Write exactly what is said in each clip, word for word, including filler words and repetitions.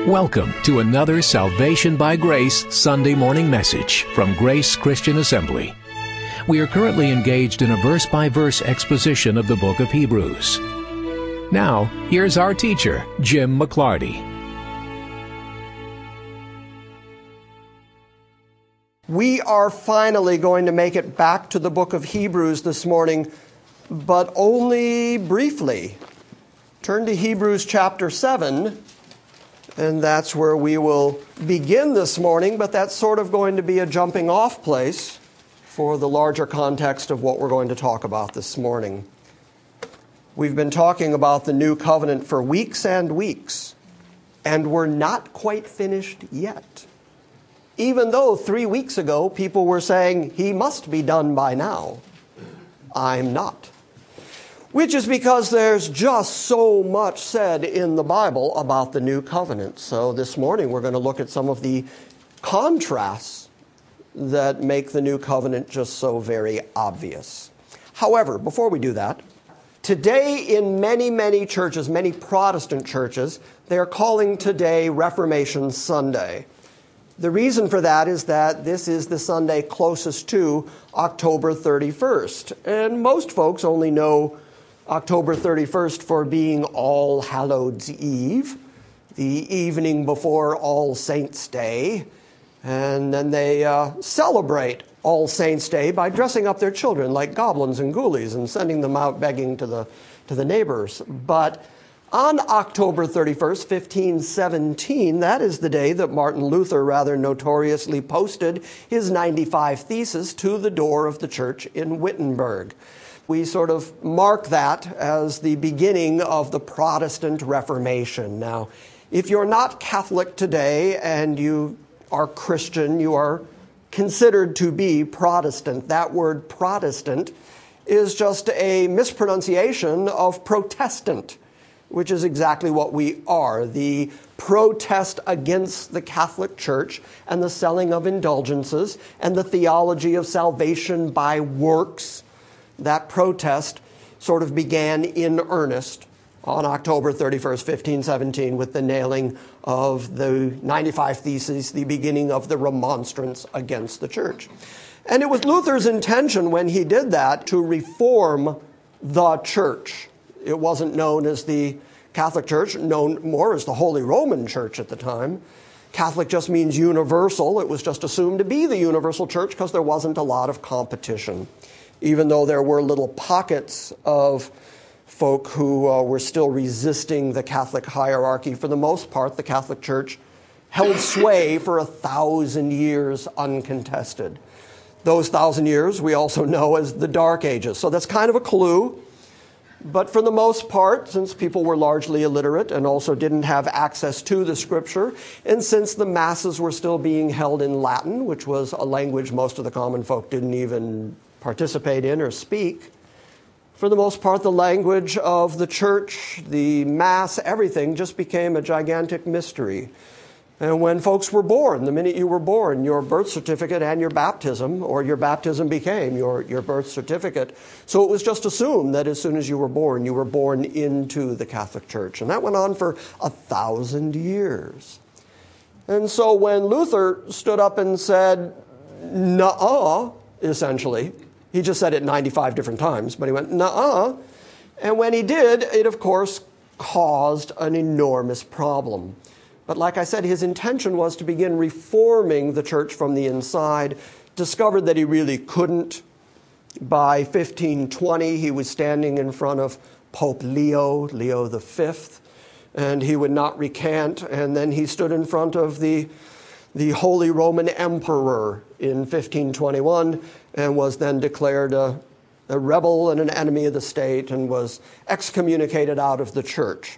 Welcome to another Salvation by Grace Sunday morning message from Grace Christian Assembly. We are currently engaged in a verse-by-verse exposition of the book of Hebrews. Now, here's our teacher, Jim McClarty. We are finally going to make it back to the book of Hebrews this morning, but only briefly. Turn to Hebrews chapter seven. And that's where we will begin this morning, but that's sort of going to be a jumping off place for the larger context of what we're going to talk about this morning. We've been talking about the new covenant for weeks and weeks, and we're not quite finished yet. Even though three weeks ago people were saying, he must be done by now. I'm not. Which is because there's just so much said in the Bible about the new covenant. So this morning we're going to look at some of the contrasts that make the new covenant just so very obvious. However, before we do that, today in many, many churches, many Protestant churches, they're calling today Reformation Sunday. The reason for that is that this is the Sunday closest to October thirty-first. And most folks only know October thirty-first for being All Hallows Eve, the evening before All Saints' Day. And then they uh, celebrate All Saints' Day by dressing up their children like goblins and ghoulies and sending them out begging to the, to the neighbors. But on October thirty-first, fifteen seventeen, that is the day that Martin Luther rather notoriously posted his ninety-five Theses to the door of the church in Wittenberg. We sort of mark that as the beginning of the Protestant Reformation. Now, if you're not Catholic today and you are Christian, you are considered to be Protestant. That word Protestant is just a mispronunciation of Protestant, which is exactly what we are. The protest against the Catholic Church and the selling of indulgences and the theology of salvation by works. That protest sort of began in earnest on October thirty-first, fifteen seventeen, with the nailing of the ninety-five Theses, the beginning of the remonstrance against the church. And it was Luther's intention when he did that to reform the church. It wasn't known as the Catholic Church, known more as the Holy Roman Church at the time. Catholic just means universal. It was just assumed to be the universal church because there wasn't a lot of competition. Even though there were little pockets of folk who uh, were still resisting the Catholic hierarchy, for the most part, the Catholic Church held sway for a thousand years uncontested. Those thousand years we also know as the Dark Ages. So that's kind of a clue. But for the most part, since people were largely illiterate and also didn't have access to the Scripture, and since the masses were still being held in Latin, which was a language most of the common folk didn't even participate in or speak, for the most part, the language of the church, the mass, everything just became a gigantic mystery. And when folks were born, the minute you were born, your birth certificate and your baptism, or your baptism became your, your birth certificate. So it was just assumed that as soon as you were born, you were born into the Catholic Church. And that went on for a thousand years. And so when Luther stood up and said, nuh-uh, essentially, he just said it ninety-five different times, but he went, nuh-uh. And when he did, it, of course, caused an enormous problem. But like I said, his intention was to begin reforming the church from the inside, discovered that he really couldn't. By fifteen twenty, he was standing in front of Pope Leo, Leo the Fifth, and he would not recant. And then he stood in front of the the Holy Roman Emperor in fifteen twenty-one and was then declared a, a rebel and an enemy of the state and was excommunicated out of the church.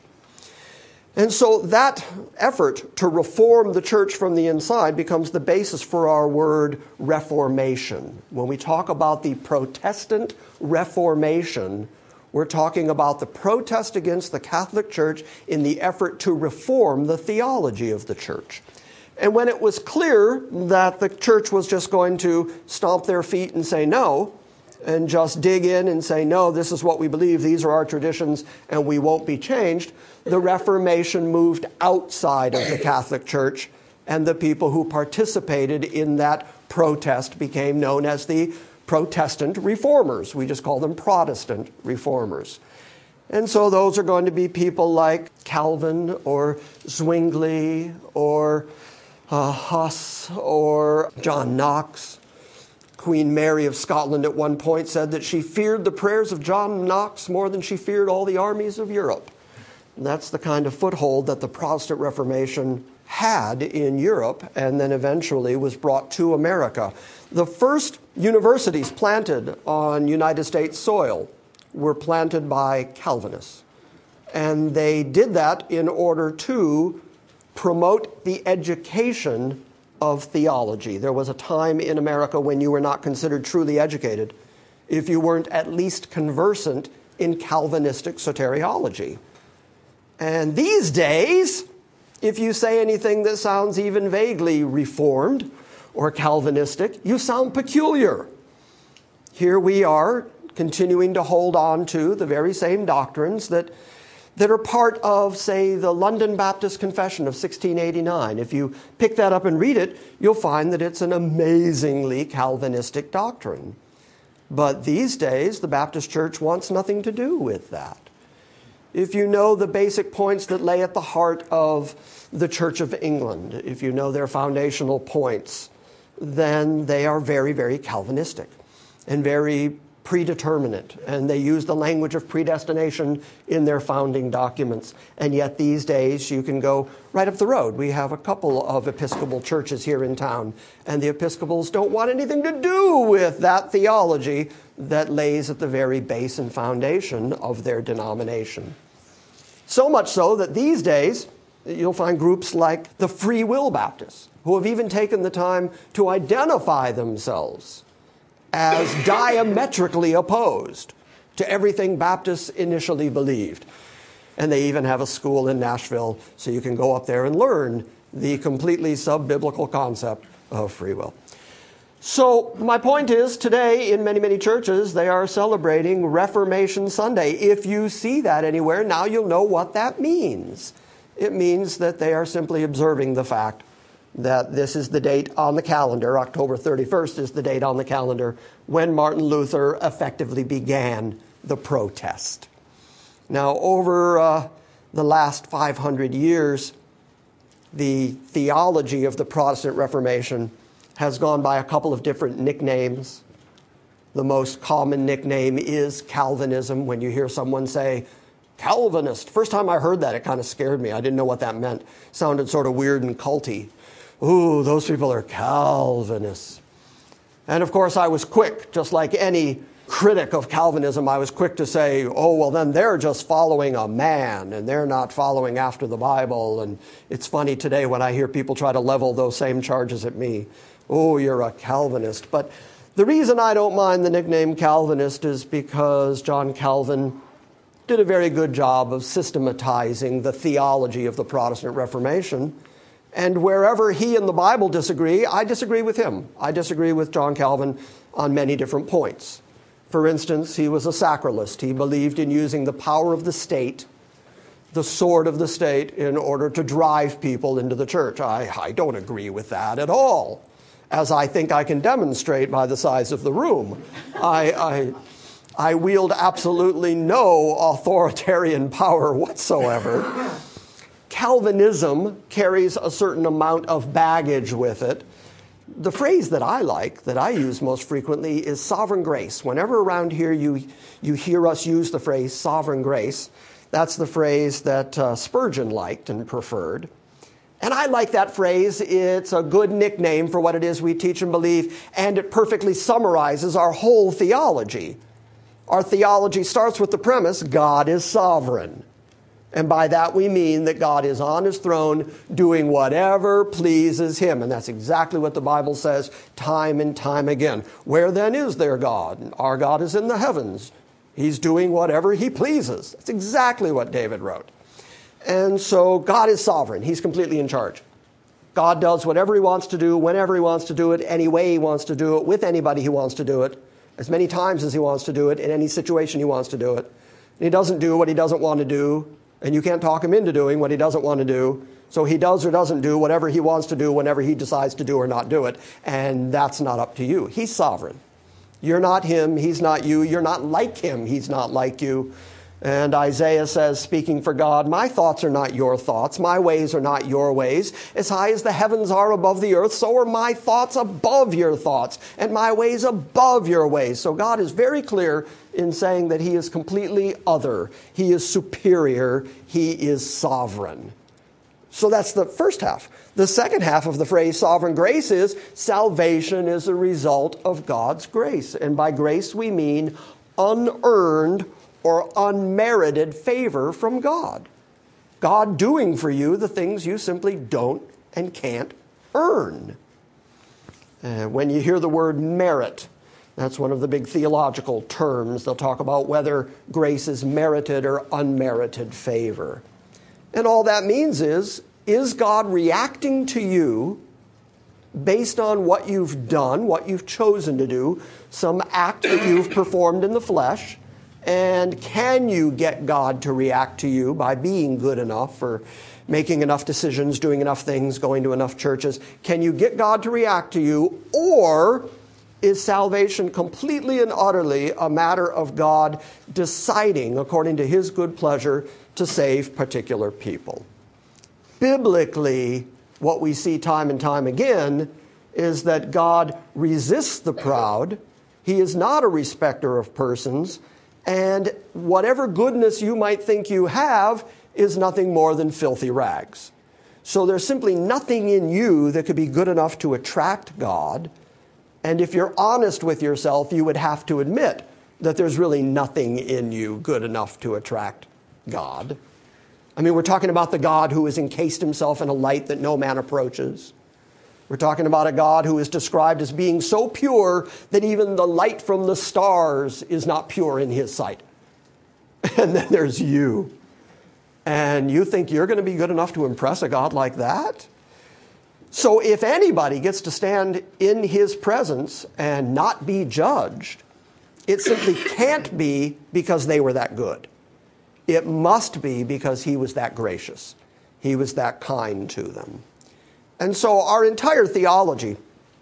And so that effort to reform the church from the inside becomes the basis for our word reformation. When we talk about the Protestant Reformation, we're talking about the protest against the Catholic Church in the effort to reform the theology of the church. And when it was clear that the church was just going to stomp their feet and say no, and just dig in and say, no, this is what we believe, these are our traditions, and we won't be changed. The Reformation moved outside of the Catholic Church, and the people who participated in that protest became known as the Protestant Reformers. We just call them Protestant Reformers. And so those are going to be people like Calvin or Zwingli or uh, Huss or John Knox. Queen Mary of Scotland at one point said that she feared the prayers of John Knox more than she feared all the armies of Europe. And that's the kind of foothold that the Protestant Reformation had in Europe and then eventually was brought to America. The first universities planted on United States soil were planted by Calvinists. And they did that in order to promote the education of theology. There was a time in America when you were not considered truly educated if you weren't at least conversant in Calvinistic soteriology. And these days, if you say anything that sounds even vaguely Reformed or Calvinistic, you sound peculiar. Here we are continuing to hold on to the very same doctrines that, that are part of, say, the London Baptist Confession of sixteen eighty-nine. If you pick that up and read it, you'll find that it's an amazingly Calvinistic doctrine. But these days, the Baptist Church wants nothing to do with that. If you know the basic points that lay at the heart of the Church of England, if you know their foundational points, then they are very, very Calvinistic and very predeterminate. And they use the language of predestination in their founding documents. And yet these days you can go right up the road. We have a couple of Episcopal churches here in town, and the Episcopals don't want anything to do with that theology that lays at the very base and foundation of their denomination. So much so that these days you'll find groups like the Free Will Baptists, who have even taken the time to identify themselves as diametrically opposed to everything Baptists initially believed. And they even have a school in Nashville, so you can go up there and learn the completely sub-biblical concept of free will. So my point is, today in many, many churches, they are celebrating Reformation Sunday. If you see that anywhere, now you'll know what that means. It means that they are simply observing the fact that this is the date on the calendar, October thirty-first is the date on the calendar, when Martin Luther effectively began the protest. Now, over uh, the last five hundred years, the theology of the Protestant Reformation has gone by a couple of different nicknames. The most common nickname is Calvinism. When you hear someone say, Calvinist, first time I heard that, it kind of scared me. I didn't know what that meant. It sounded sort of weird and culty. Ooh, those people are Calvinists. And of course, I was quick, just like any critic of Calvinism, I was quick to say, oh, well, then they're just following a man, and they're not following after the Bible. And it's funny today when I hear people try to level those same charges at me. Oh, you're a Calvinist. But the reason I don't mind the nickname Calvinist is because John Calvin did a very good job of systematizing the theology of the Protestant Reformation. And wherever he and the Bible disagree, I disagree with him. I disagree with John Calvin on many different points. For instance, he was a sacralist. He believed in using the power of the state, the sword of the state, in order to drive people into the church. I, I don't agree with that at all, as I think I can demonstrate by the size of the room. I, I, I wield absolutely no authoritarian power whatsoever. Calvinism carries a certain amount of baggage with it. The phrase that I like, that I use most frequently, is sovereign grace. Whenever around here you, you hear us use the phrase sovereign grace, that's the phrase that uh, Spurgeon liked and preferred. And I like that phrase. It's a good nickname for what it is we teach and believe, and it perfectly summarizes our whole theology. Our theology starts with the premise, God is sovereign. And by that we mean that God is on his throne doing whatever pleases him. And that's exactly what the Bible says time and time again. Where then is their God? Our God is in the heavens. He's doing whatever he pleases. That's exactly what David wrote. And so God is sovereign. He's completely in charge. God does whatever he wants to do, whenever he wants to do it, any way he wants to do it, with anybody he wants to do it. as many times as he wants to do it, in any situation he wants to do it. And he doesn't do what he doesn't want to do, and you can't talk him into doing what he doesn't want to do. So he does or doesn't do whatever he wants to do whenever he decides to do or not do it, and that's not up to you. He's sovereign. You're not him, he's not you. You're not like him, he's not like you. And Isaiah says, speaking for God, my thoughts are not your thoughts, my ways are not your ways. As high as the heavens are above the earth, so are my thoughts above your thoughts, and my ways above your ways. So God is very clear in saying that he is completely other. He is superior. He is sovereign. So that's the first half. The second half of the phrase sovereign grace is salvation is a result of God's grace. And by grace we mean unearned or unmerited favor from God. God doing for you the things you simply don't and can't earn. Uh, when you hear the word merit, that's one of the big theological terms. They'll talk about whether grace is merited or unmerited favor. And all that means is, is God reacting to you based on what you've done, what you've chosen to do, some act that you've performed in the flesh? And can you get God to react to you by being good enough or making enough decisions, doing enough things, going to enough churches? Can you get God to react to you? Or is salvation completely and utterly a matter of God deciding, according to his good pleasure, to save particular people? Biblically, what we see time and time again is that God resists the proud. He is not a respecter of persons. And whatever goodness you might think you have is nothing more than filthy rags. So there's simply nothing in you that could be good enough to attract God. And if you're honest with yourself, you would have to admit that there's really nothing in you good enough to attract God. I mean, we're talking about the God who has encased himself in a light that no man approaches. We're talking about a God who is described as being so pure that even the light from the stars is not pure in his sight. And then there's you. And you think you're going to be good enough to impress a God like that? So if anybody gets to stand in his presence and not be judged, it simply can't be because they were that good. It must be because he was that gracious. He was that kind to them. And so our entire theology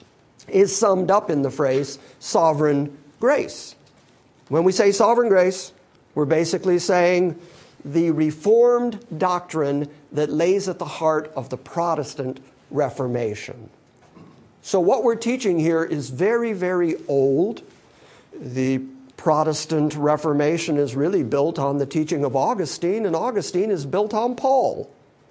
is summed up in the phrase sovereign grace. When we say sovereign grace, we're basically saying the Reformed doctrine that lays at the heart of the Protestant Reformation. So what we're teaching here is very, very old. The Protestant Reformation is really built on the teaching of Augustine, and Augustine is built on Paul.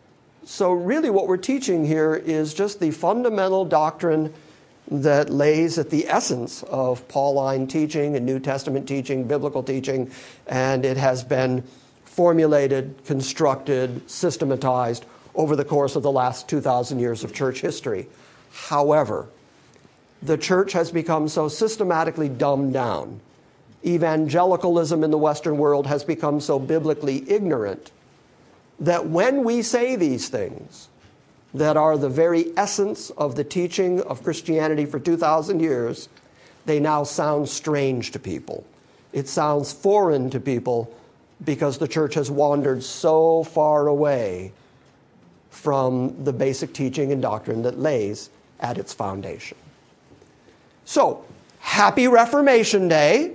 So really what we're teaching here is just the fundamental doctrine that lays at the essence of Pauline teaching and New Testament teaching, biblical teaching, and it has been formulated, constructed, systematized over the course of the last two thousand years of church history. However, the church has become so systematically dumbed down. Evangelicalism in the Western world has become so biblically ignorant that when we say these things that are the very essence of the teaching of Christianity for two thousand years, they now sound strange to people. It sounds foreign to people because the church has wandered so far away from the basic teaching and doctrine that lays at its foundation. So, happy Reformation Day.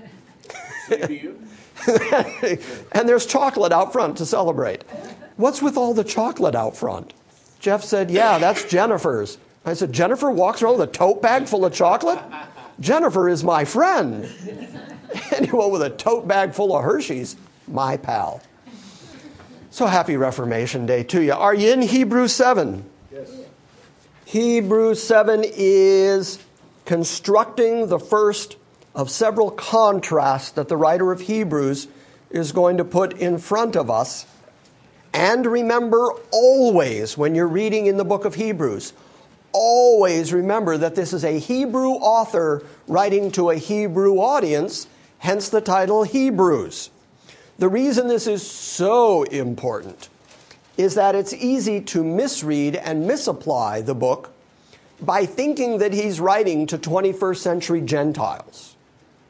And there's chocolate out front to celebrate. What's with all the chocolate out front? Jeff said, yeah, that's Jennifer's. I said, Jennifer walks around with a tote bag full of chocolate? Jennifer is my friend. Anyone with a tote bag full of Hershey's, my pal. So happy Reformation Day to you. Are you in Hebrews seven? Yes. Hebrews seven is constructing the first of several contrasts that the writer of Hebrews is going to put in front of us. And remember always, when you're reading in the book of Hebrews, always remember that this is a Hebrew author writing to a Hebrew audience, hence the title Hebrews. The reason this is so important is that it's easy to misread and misapply the book by thinking that he's writing to twenty-first century Gentiles.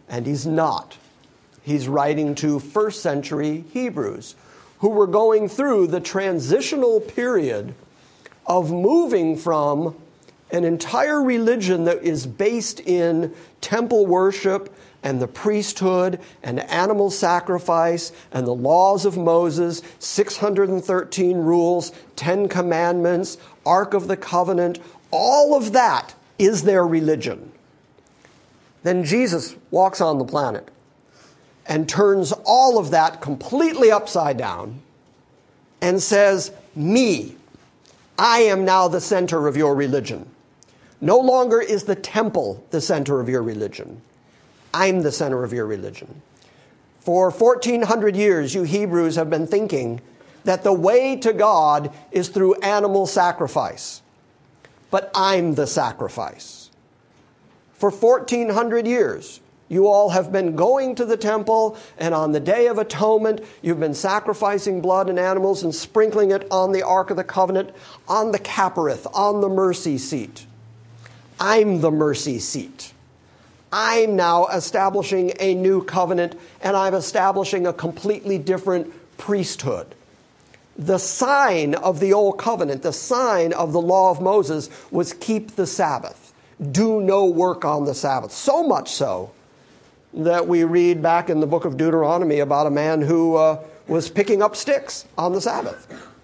And he's not. He's writing to first century Hebrews who were going through the transitional period of moving from an entire religion that is based in temple worship and the priesthood and animal sacrifice and the laws of Moses, six hundred thirteen rules, Ten Commandments, Ark of the Covenant, all of that is their religion. Then Jesus walks on the planet and turns all of that completely upside down and says, me, I am now the center of your religion. No longer is the temple the center of your religion. I'm the center of your religion. For fourteen hundred years, you Hebrews have been thinking that the way to God is through animal sacrifice. But I'm the sacrifice. For fourteen hundred years, you all have been going to the temple, and on the Day of Atonement, you've been sacrificing blood and animals and sprinkling it on the Ark of the Covenant, on the Kapareth, on the mercy seat. I'm the mercy seat. I'm now establishing a new covenant, and I'm establishing a completely different priesthood. The sign of the old covenant, the sign of the law of Moses, was keep the Sabbath. Do no work on the Sabbath. So much so that we read back in the book of Deuteronomy about a man who uh, was picking up sticks on the Sabbath.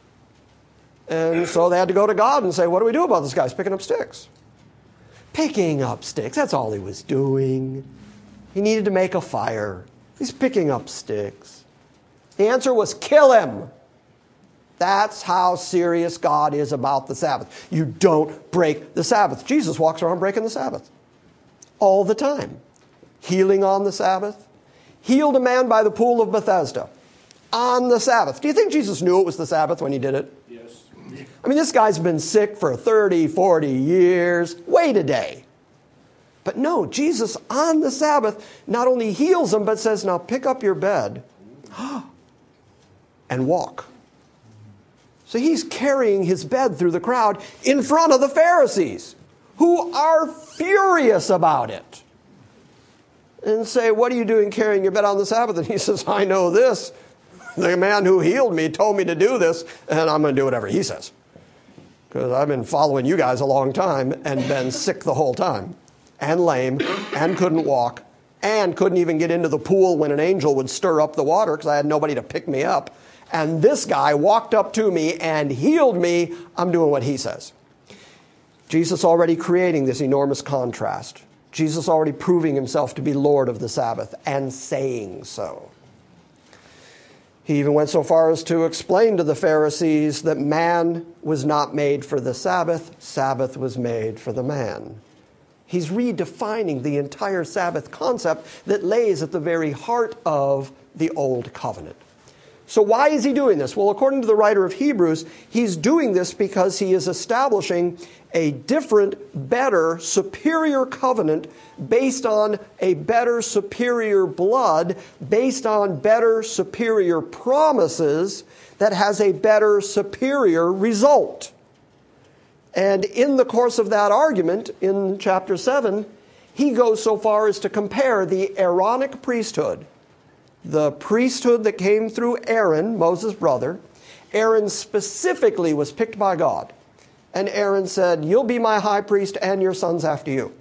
And so they had to go to God and say, what do we do about this guy? He's picking up sticks. Picking up sticks, that's all he was doing. He needed to make a fire. He's picking up sticks. The answer was kill him. That's how serious God is about the Sabbath. You don't break the Sabbath. Jesus walks around breaking the Sabbath all the time. Healing on the Sabbath. Healed a man by the pool of Bethesda on the Sabbath. Do you think Jesus knew it was the Sabbath when he did it? Yes. I mean, this guy's been sick for thirty, forty years. Wait a day. But no, Jesus on the Sabbath not only heals him, but says, now pick up your bed and walk. So he's carrying his bed through the crowd in front of the Pharisees, who are furious about it. And say, what are you doing carrying your bed on the Sabbath? And he says, I know this. The man who healed me told me to do this, and I'm going to do whatever he says. Because I've been following you guys a long time and been sick the whole time, and lame, and couldn't walk, and couldn't even get into the pool when an angel would stir up the water because I had nobody to pick me up. And this guy walked up to me and healed me. I'm doing what he says. Jesus already creating this enormous contrast. Jesus already proving himself to be Lord of the Sabbath and saying so. He even went so far as to explain to the Pharisees that man was not made for the Sabbath, Sabbath was made for the man. He's redefining the entire Sabbath concept that lays at the very heart of the Old Covenant. So why is he doing this? Well, according to the writer of Hebrews, he's doing this because he is establishing a different, better, superior covenant based on a better, superior blood, based on better, superior promises that has a better, superior result. And in the course of that argument, in chapter seven, he goes so far as to compare the Aaronic priesthood, the priesthood that came through Aaron, Moses' brother. Aaron specifically was picked by God. And Aaron said, you'll be my high priest and your sons after you.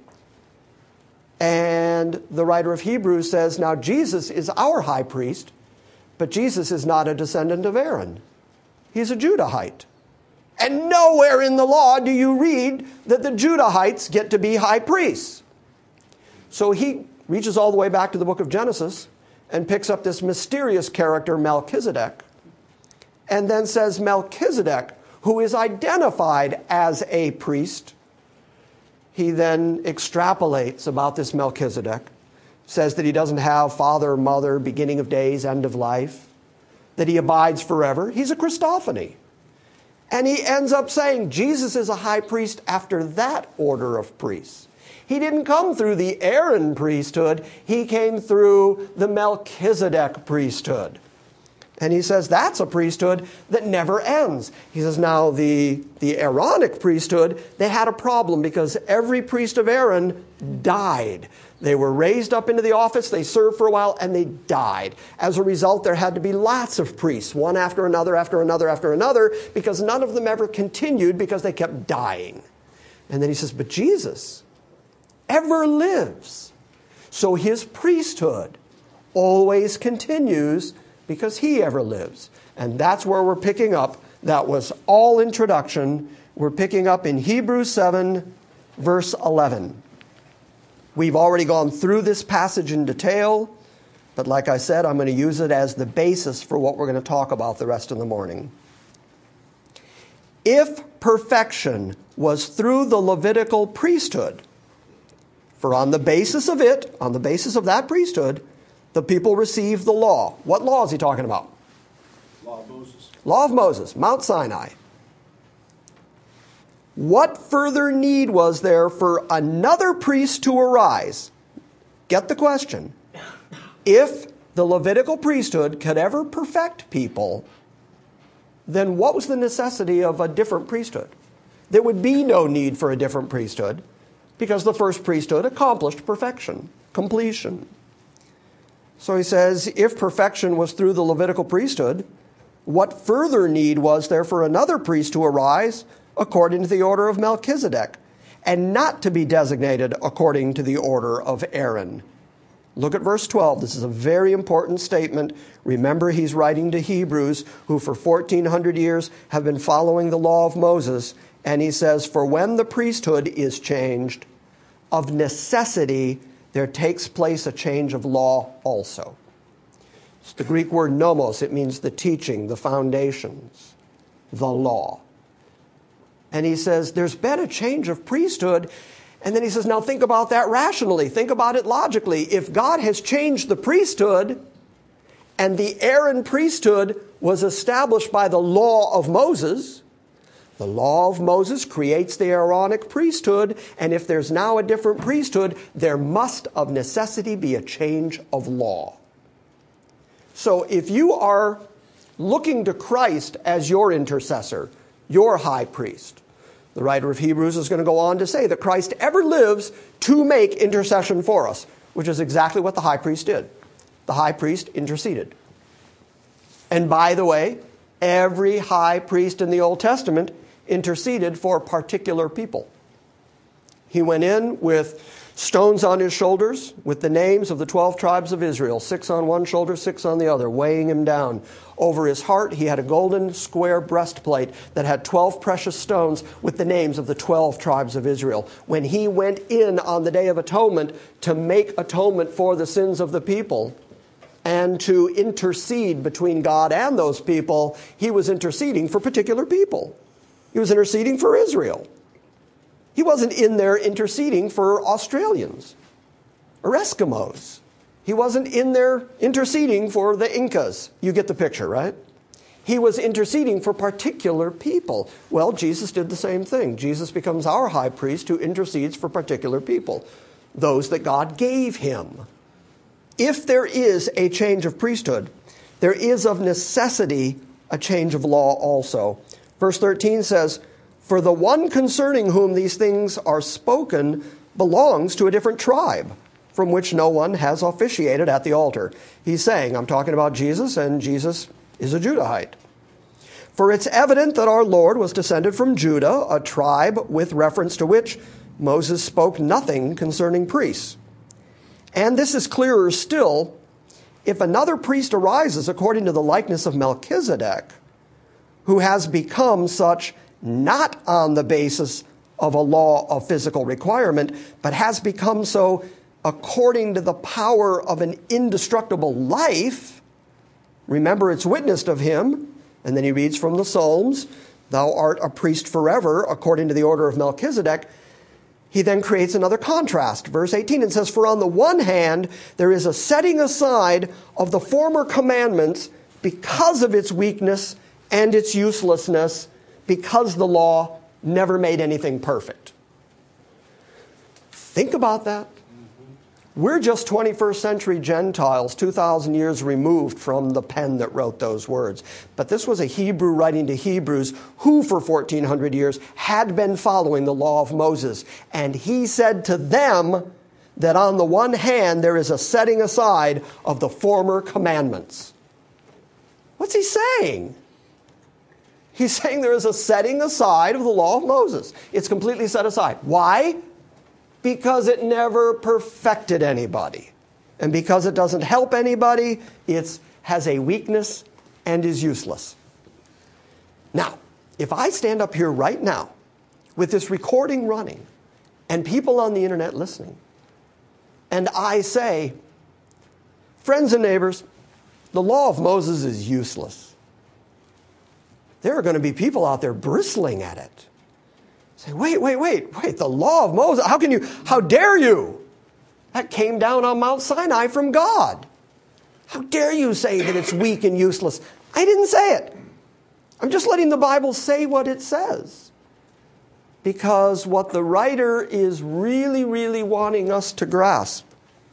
And the writer of Hebrews says, now Jesus is our high priest, but Jesus is not a descendant of Aaron. He's a Judahite. And nowhere in the law do you read that the Judahites get to be high priests. So he reaches all the way back to the book of Genesis and picks up this mysterious character, Melchizedek, and then says Melchizedek, who is identified as a priest. He then extrapolates about this Melchizedek, says that he doesn't have father, mother, beginning of days, end of life, that he abides forever. He's a Christophany. And he ends up saying Jesus is a high priest after that order of priests. He didn't come through the Aaron priesthood. He came through the Melchizedek priesthood. And he says that's a priesthood that never ends. He says now the, the Aaronic priesthood, they had a problem because every priest of Aaron died. They were raised up into the office, they served for a while, and they died. As a result, there had to be lots of priests, one after another, after another, after another, because none of them ever continued because they kept dying. And then he says, but Jesus ever lives. So his priesthood always continues because he ever lives. And that's where we're picking up. That was all introduction. We're picking up in Hebrews seven, verse eleven. We've already gone through this passage in detail, but like I said, I'm going to use it as the basis for what we're going to talk about the rest of the morning. If perfection was through the Levitical priesthood, for on the basis of it, on the basis of that priesthood, the people received the law. What law is he talking about? Law of Moses. Law of Moses, Mount Sinai. What further need was there for another priest to arise? Get the question. If the Levitical priesthood could ever perfect people, then what was the necessity of a different priesthood? There would be no need for a different priesthood because the first priesthood accomplished perfection, completion. So he says, if perfection was through the Levitical priesthood, what further need was there for another priest to arise according to the order of Melchizedek, and not to be designated according to the order of Aaron? Look at verse twelve. This is a very important statement. Remember, he's writing to Hebrews, who for fourteen hundred years have been following the law of Moses. And he says, for when the priesthood is changed, of necessity, there takes place a change of law also. It's the Greek word nomos. It means the teaching, the foundations, the law. And he says, there's been a change of priesthood. And then he says, now think about that rationally. Think about it logically. If God has changed the priesthood, and the Aaron priesthood was established by the law of Moses, the law of Moses creates the Aaronic priesthood. And if there's now a different priesthood, there must of necessity be a change of law. So if you are looking to Christ as your intercessor, your high priest, the writer of Hebrews is going to go on to say that Christ ever lives to make intercession for us, which is exactly what the high priest did. The high priest interceded. And by the way, every high priest in the Old Testament interceded for particular people. He went in with stones on his shoulders with the names of the twelve tribes of Israel, six on one shoulder, six on the other, weighing him down. Over his heart, he had a golden square breastplate that had twelve precious stones with the names of the twelve tribes of Israel. When he went in on the Day of Atonement to make atonement for the sins of the people and to intercede between God and those people, he was interceding for particular people. He was interceding for Israel. He wasn't in there interceding for Australians or Eskimos. He wasn't in there interceding for the Incas. You get the picture, right? He was interceding for particular people. Well, Jesus did the same thing. Jesus becomes our high priest who intercedes for particular people, those that God gave him. If there is a change of priesthood, there is of necessity a change of law also. Verse thirteen says, for the one concerning whom these things are spoken belongs to a different tribe, from which no one has officiated at the altar. He's saying, I'm talking about Jesus, and Jesus is a Judahite. For it's evident that our Lord was descended from Judah, a tribe with reference to which Moses spoke nothing concerning priests. And this is clearer still, if another priest arises according to the likeness of Melchizedek, who has become such not on the basis of a law of physical requirement, but has become so according to the power of an indestructible life. Remember, it's witnessed of him. And then he reads from the Psalms, thou art a priest forever, according to the order of Melchizedek. He then creates another contrast. Verse eighteen, and says, for on the one hand, there is a setting aside of the former commandments because of its weakness and its uselessness, because the law never made anything perfect. Think about that. We're just twenty-first century Gentiles, two thousand years removed from the pen that wrote those words. But this was a Hebrew writing to Hebrews who for fourteen hundred years had been following the law of Moses. And he said to them that on the one hand there is a setting aside of the former commandments. What's he saying? He's saying there is a setting aside of the law of Moses. It's completely set aside. Why? Because it never perfected anybody. And because it doesn't help anybody, it has a weakness and is useless. Now, if I stand up here right now with this recording running and people on the internet listening, and I say, friends and neighbors, the law of Moses is useless. There are going to be people out there bristling at it. Say, wait, wait, wait, wait, the law of Moses, how can you, how dare you? That came down on Mount Sinai from God. How dare you say that it's weak and useless? I didn't say it. I'm just letting the Bible say what it says. Because what the writer is really, really wanting us to grasp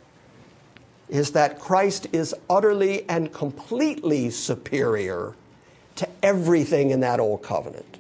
is that Christ is utterly and completely superior to everything in that old covenant.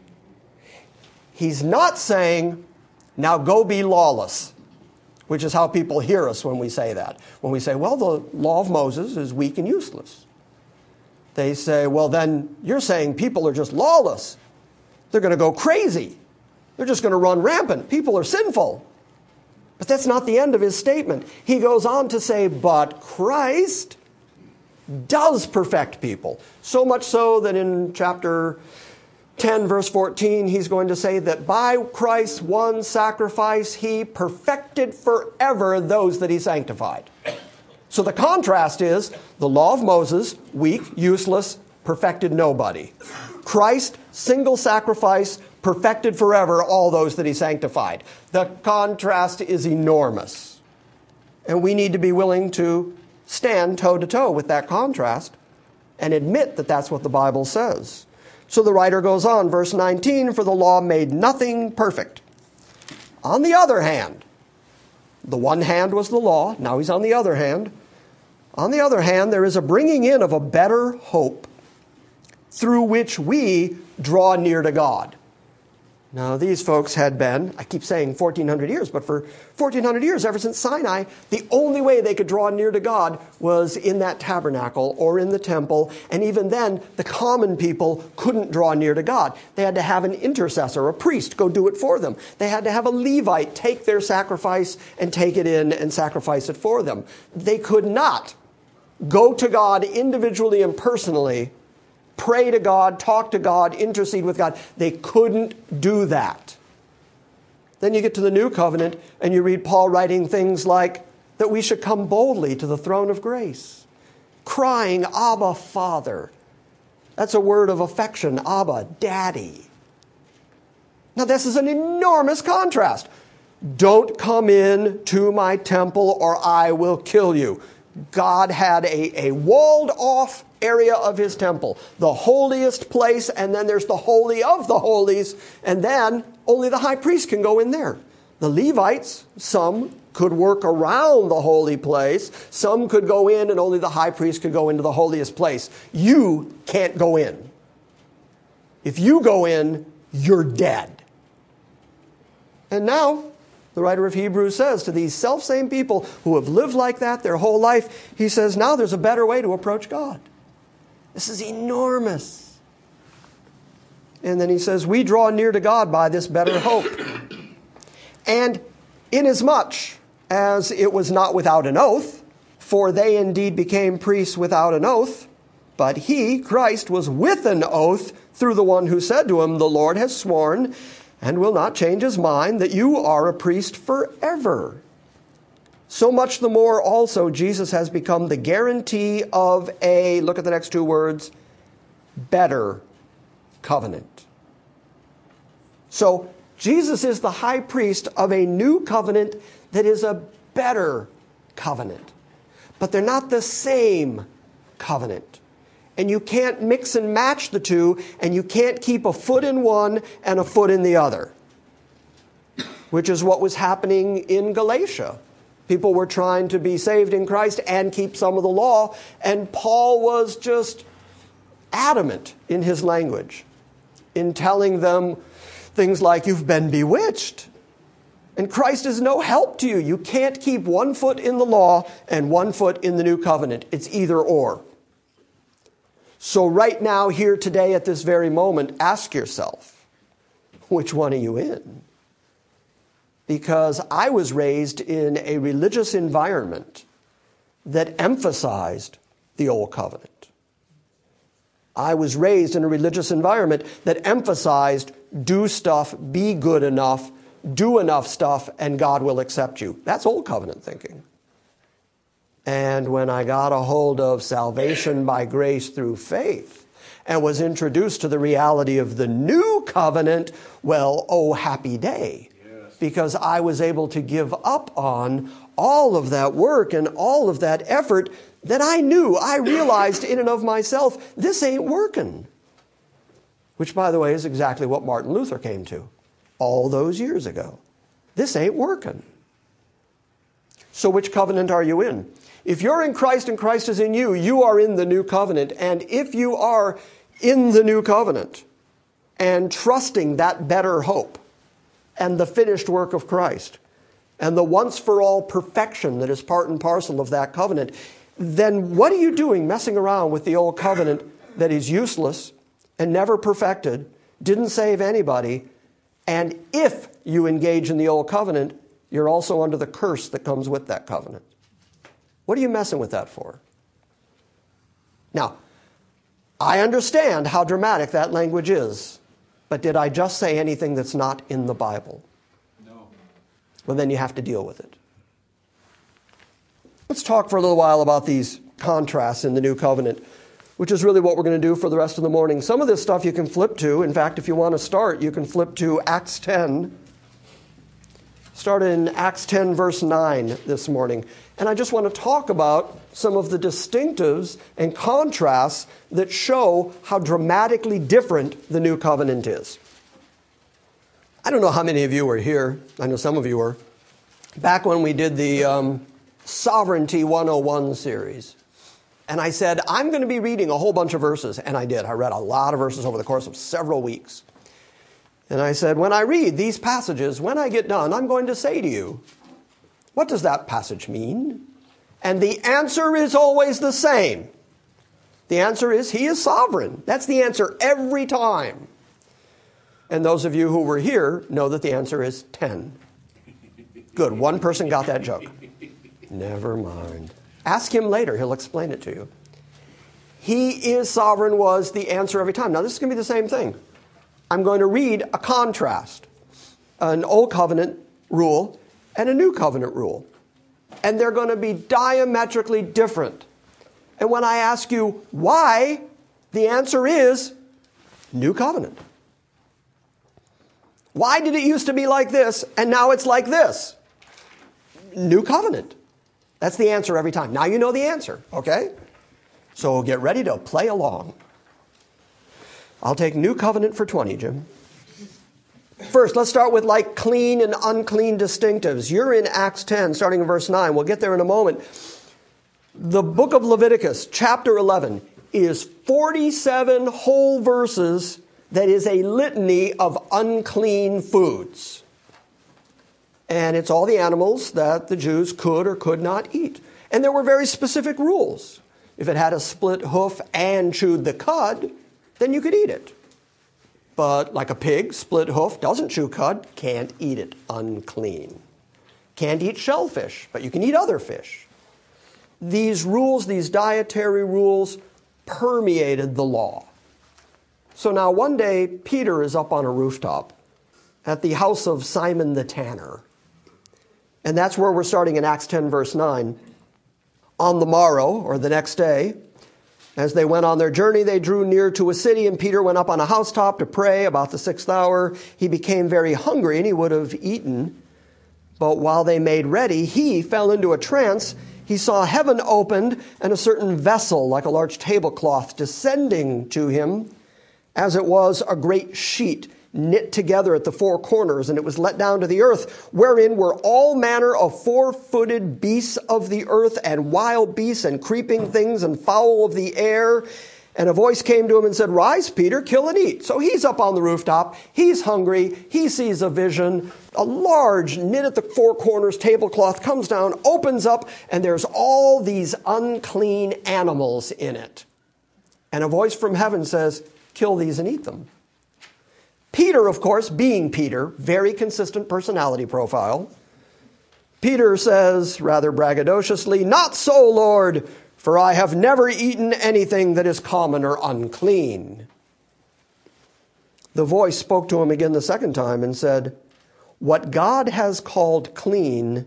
He's not saying, now go be lawless, which is how people hear us when we say that. When we say, well, the law of Moses is weak and useless. They say, well, then you're saying people are just lawless. They're going to go crazy. They're just going to run rampant. People are sinful. But that's not the end of his statement. He goes on to say, but Christ does perfect people. So much so that in chapter ten, verse fourteen, he's going to say that by Christ's one sacrifice, he perfected forever those that he sanctified. So the contrast is the law of Moses, weak, useless, perfected nobody. Christ, single sacrifice, perfected forever all those that he sanctified. The contrast is enormous. And we need to be willing to stand toe-to-toe with that contrast and admit that that's what the Bible says. So the writer goes on, verse nineteen, for the law made nothing perfect. On the other hand, the one hand was the law, now he's on the other hand. On the other hand, there is a bringing in of a better hope through which we draw near to God. Now, these folks had been, I keep saying fourteen hundred years, but for fourteen hundred years, ever since Sinai, the only way they could draw near to God was in that tabernacle or in the temple. And even then, the common people couldn't draw near to God. They had to have an intercessor, a priest, go do it for them. They had to have a Levite take their sacrifice and take it in and sacrifice it for them. They could not go to God individually and personally, pray to God, talk to God, intercede with God. They couldn't do that. Then you get to the New Covenant and you read Paul writing things like that we should come boldly to the throne of grace, crying, Abba, Father. That's a word of affection, Abba, Daddy. Now this is an enormous contrast. Don't come in to my temple or I will kill you. God had a, a walled off area of his temple, the holiest place, and then there's the holy of the holies, and then only the high priest can go in there. The Levites, some could work around the holy place, some could go in, and only the high priest could go into the holiest place. You can't go in. If you go in, you're dead. And now, the writer of Hebrews says to these self-same people who have lived like that their whole life, he says, now there's a better way to approach God. This is enormous. And then he says, we draw near to God by this better hope. And inasmuch as it was not without an oath, for they indeed became priests without an oath, but he, Christ, was with an oath through the one who said to him, the Lord has sworn and will not change his mind that you are a priest forever. So much the more also Jesus has become the guarantee of a, look at the next two words, better covenant. So Jesus is the high priest of a new covenant that is a better covenant. But they're not the same covenant. And you can't mix and match the two, and you can't keep a foot in one and a foot in the other, which is what was happening in Galatia. People were trying to be saved in Christ and keep some of the law, and Paul was just adamant in his language in telling them things like, you've been bewitched. And Christ is no help to you. You can't keep one foot in the law and one foot in the new covenant. It's either or. So right now, here today, at this very moment, ask yourself, which one are you in? Because I was raised in a religious environment that emphasized the old covenant. I was raised in a religious environment that emphasized do stuff, be good enough, do enough stuff, and God will accept you. That's old covenant thinking. And when I got a hold of salvation by grace through faith and was introduced to the reality of the new covenant, well, oh, happy day. Yes. Because I was able to give up on all of that work and all of that effort that I knew, I realized in and of myself, this ain't working. Which, by the way, is exactly what Martin Luther came to all those years ago. This ain't working. So which covenant are you in? If you're in Christ and Christ is in you, you are in the new covenant. And if you are in the new covenant and trusting that better hope and the finished work of Christ and the once-for-all perfection that is part and parcel of that covenant, then what are you doing messing around with the old covenant that is useless and never perfected, didn't save anybody, and if you engage in the old covenant, you're also under the curse that comes with that covenant? What are you messing with that for? Now, I understand how dramatic that language is, but did I just say anything that's not in the Bible? No. Well, then you have to deal with it. Let's talk for a little while about these contrasts in the new covenant, which is really what we're going to do for the rest of the morning. Some of this stuff you can flip to. In fact, if you want to start, you can flip to Acts ten. Start in Acts ten, verse nine this morning. And I just want to talk about some of the distinctives and contrasts that show how dramatically different the new covenant is. I don't know how many of you were here. I know some of you were. Back when we did the um, Sovereignty one oh one series. And I said, I'm going to be reading a whole bunch of verses. And I did. I read a lot of verses over the course of several weeks. And I said, when I read these passages, when I get done, I'm going to say to you, what does that passage mean? And the answer is always the same. The answer is, he is sovereign. That's the answer every time. And those of you who were here know that the answer is ten. Good, one person got that joke. Never mind. Ask him later. He'll explain it to you. He is sovereign was the answer every time. Now, this is going to be the same thing. I'm going to read a contrast, an old covenant rule and a new covenant rule. And they're going to be diametrically different. And when I ask you why, the answer is new covenant. Why did it used to be like this and now it's like this? New covenant. That's the answer every time. Now you know the answer, okay? So get ready to play along. I'll take new covenant for twenty, Jim. First, let's start with like clean and unclean distinctives. You're in Acts ten, starting in verse nine. We'll get there in a moment. The book of Leviticus, chapter eleven, is forty-seven whole verses that is a litany of unclean foods. And it's all the animals that the Jews could or could not eat. And there were very specific rules. If it had a split hoof and chewed the cud, then you could eat it. But like a pig, split hoof, doesn't chew cud, can't eat it, unclean. Can't eat shellfish, but you can eat other fish. These rules, these dietary rules, permeated the law. So now one day, Peter is up on a rooftop at the house of Simon the tanner. And that's where we're starting in Acts ten, verse nine. On the morrow, or the next day, as they went on their journey, they drew near to a city, and Peter went up on a housetop to pray about the sixth hour. He became very hungry, and he would have eaten. But while they made ready, he fell into a trance. He saw heaven opened, and a certain vessel, like a large tablecloth, descending to him, as it was a great sheet, knit together at the four corners, and it was let down to the earth, wherein were all manner of four-footed beasts of the earth, and wild beasts, and creeping things, and fowl of the air. And a voice came to him and said, "Rise, Peter, kill and eat." So he's up on the rooftop. He's hungry. He sees a vision. A large knit at the four corners tablecloth comes down, opens up, and there's all these unclean animals in it. And a voice from heaven says, "Kill these and eat them." Peter, of course, being Peter, very consistent personality profile. Peter says, rather braggadociously, "Not so, Lord, for I have never eaten anything that is common or unclean." The voice spoke to him again the second time and said, "What God has called clean,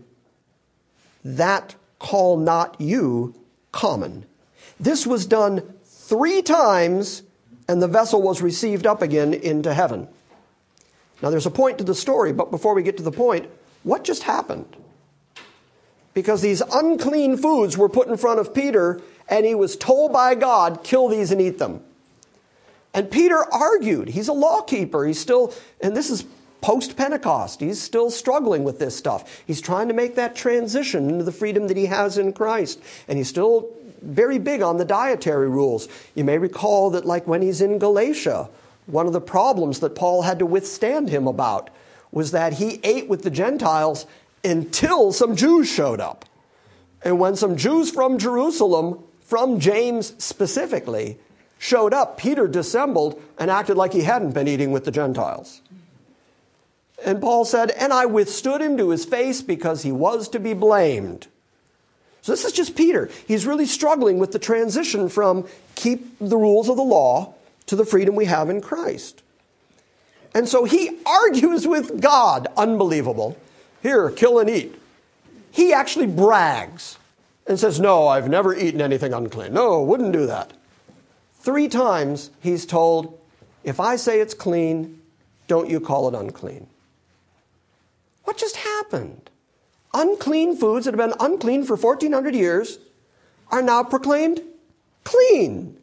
that call not you common." This was done three times, and the vessel was received up again into heaven. Now there's a point to the story, but before we get to the point, what just happened? Because these unclean foods were put in front of Peter, and he was told by God, "Kill these and eat them." And Peter argued. He's a law keeper. He's still, and this is post-Pentecost. He's still struggling with this stuff. He's trying to make that transition into the freedom that he has in Christ. And he's still very big on the dietary rules. You may recall that, like when he's in Galatia, one of the problems that Paul had to withstand him about was that he ate with the Gentiles until some Jews showed up. And when some Jews from Jerusalem, from James specifically, showed up, Peter dissembled and acted like he hadn't been eating with the Gentiles. And Paul said, "And I withstood him to his face because he was to be blamed." So this is just Peter. He's really struggling with the transition from keep the rules of the law to the freedom we have in Christ. And so he argues with God. Unbelievable. "Here, kill and eat." He actually brags and says, "No, I've never eaten anything unclean. No, wouldn't do that." Three times he's told, "If I say it's clean, don't you call it unclean." What just happened? Unclean foods that have been unclean for fourteen hundred years are now proclaimed clean.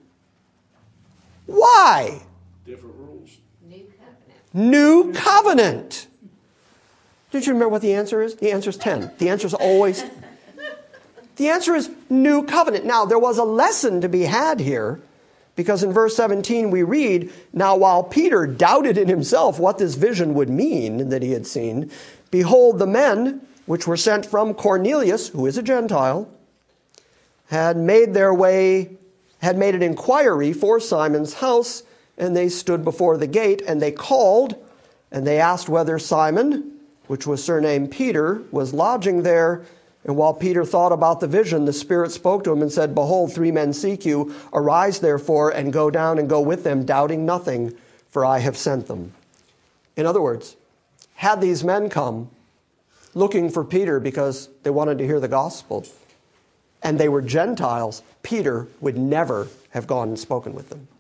Why? Different rules. New covenant. New covenant. Did you remember what the answer is? The answer is ten. The answer is always... The answer is new covenant. Now, there was a lesson to be had here, because in verse seventeen we read, "Now while Peter doubted in himself what this vision would mean that he had seen, behold, the men which were sent from Cornelius, who is a Gentile, had made their way, had made an inquiry for Simon's house, and they stood before the gate, and they called, and they asked whether Simon, which was surnamed Peter, was lodging there. And while Peter thought about the vision, the Spirit spoke to him and said, Behold, three men seek you. Arise, therefore, and go down and go with them, doubting nothing, for I have sent them." In other words, had these men come looking for Peter because they wanted to hear the gospel, and they were Gentiles, Peter would never have gone and spoken with them.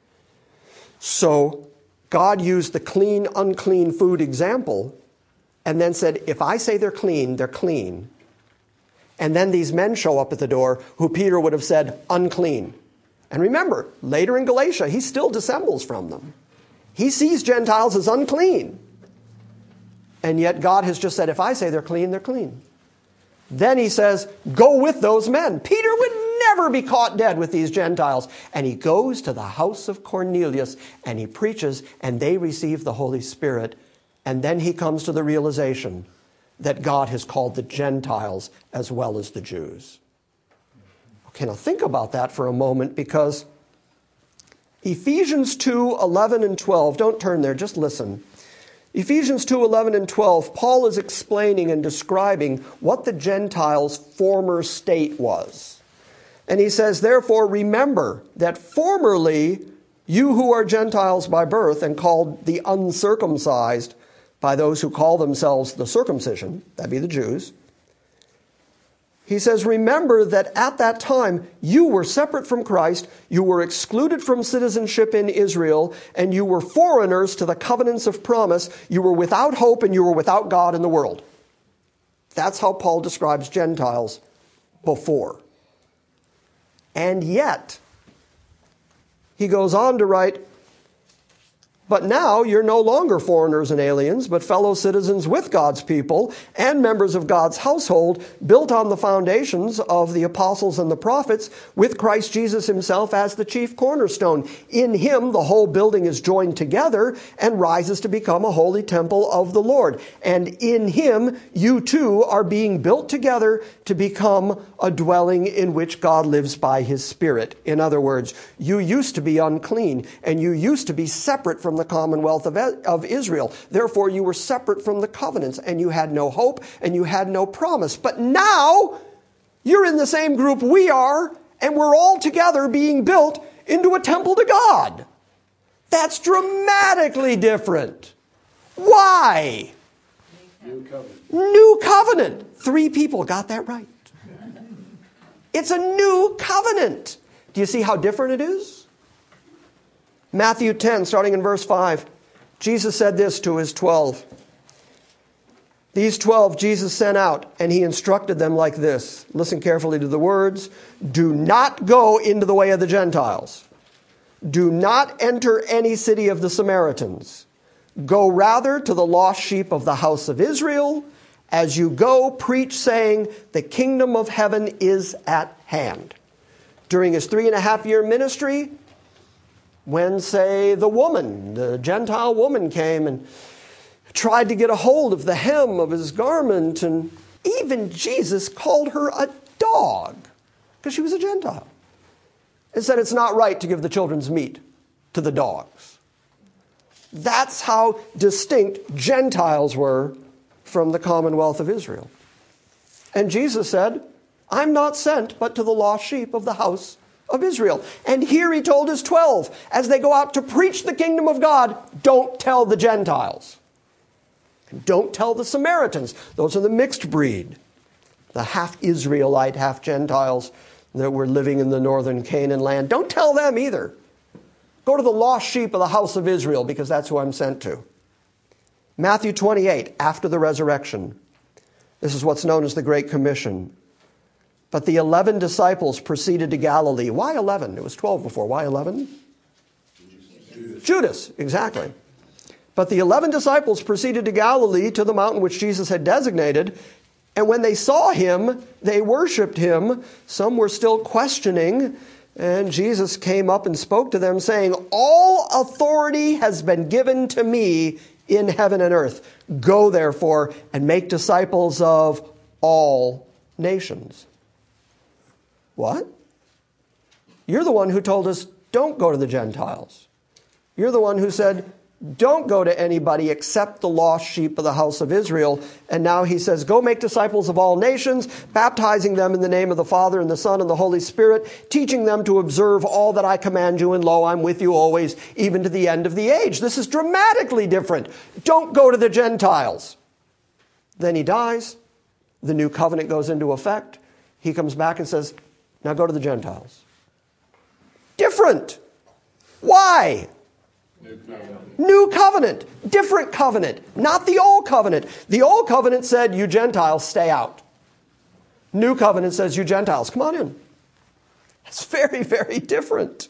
So God used the clean, unclean food example and then said, if I say they're clean, they're clean. And then these men show up at the door who Peter would have said unclean. And remember, later in Galatia, he still dissembles from them. He sees Gentiles as unclean. And yet God has just said, if I say they're clean, they're clean. Then he says, go with those men. Peter would never be caught dead with these Gentiles. And he goes to the house of Cornelius and he preaches and they receive the Holy Spirit. And then he comes to the realization that God has called the Gentiles as well as the Jews. Okay, now think about that for a moment, because Ephesians two, eleven and twelve, don't turn there, just listen. Ephesians two, eleven and twelve, Paul is explaining and describing what the Gentiles' former state was. And he says, therefore, remember that formerly you who are Gentiles by birth and called the uncircumcised by those who call themselves the circumcision, that'd be the Jews. He says, remember that at that time you were separate from Christ, you were excluded from citizenship in Israel, and you were foreigners to the covenants of promise. You were without hope and you were without God in the world. That's how Paul describes Gentiles before. And yet, he goes on to write, But now you're no longer foreigners and aliens, but fellow citizens with God's people and members of God's household, built on the foundations of the apostles and the prophets, with Christ Jesus himself as the chief cornerstone. In him the whole building is joined together and rises to become a holy temple of the Lord. And in him you too are being built together to become a dwelling in which God lives by his Spirit. In other words, you used to be unclean, and you used to be separate from the commonwealth of, of Israel. Therefore, you were separate from the covenants, and you had no hope, and you had no promise. But now, you're in the same group we are, and we're all together being built into a temple to God. That's dramatically different. Why? New covenant. New covenant. Three people got that right. It's a new covenant. Do you see how different it is? Matthew ten, starting in verse five, Jesus said this to his twelve. These twelve Jesus sent out, and he instructed them like this. Listen carefully to the words. Do not go into the way of the Gentiles. Do not enter any city of the Samaritans. Go rather to the lost sheep of the house of Israel. As you go, preach, saying, the kingdom of heaven is at hand. During his three and a half year ministry, when, say, the woman, the Gentile woman came and tried to get a hold of the hem of his garment, and even Jesus called her a dog because she was a Gentile, and said it's not right to give the children's meat to the dogs. That's how distinct Gentiles were from the commonwealth of Israel. And Jesus said, I'm not sent but to the lost sheep of the house of Israel. And here he told his twelve, as they go out to preach the kingdom of God, don't tell the Gentiles. Don't tell the Samaritans. Those are the mixed breed, the half-Israelite, half-Gentiles that were living in the northern Canaan land. Don't tell them either. Go to the lost sheep of the house of Israel, because that's who I'm sent to. Matthew twenty-eight, after the resurrection. This is what's known as the Great Commission. But the eleven disciples proceeded to Galilee. Why eleven? It was twelve before. Why eleven? Judas. Judas, exactly. But the eleven disciples proceeded to Galilee, to the mountain which Jesus had designated. And when they saw him, they worshipped him. Some were still questioning. And Jesus came up and spoke to them, saying, all authority has been given to me in heaven and earth. Go, therefore, and make disciples of all nations. What? You're the one who told us, don't go to the Gentiles. You're the one who said, don't go to anybody except the lost sheep of the house of Israel. And now he says, go make disciples of all nations, baptizing them in the name of the Father and the Son and the Holy Spirit, teaching them to observe all that I command you, and lo, I'm with you always, even to the end of the age. This is dramatically different. Don't go to the Gentiles. Then he dies. The new covenant goes into effect. He comes back and says, now go to the Gentiles. Different. Why? New covenant. New covenant. Different covenant. Not the old covenant. The old covenant said, you Gentiles, stay out. New covenant says, you Gentiles, come on in. It's very, very different.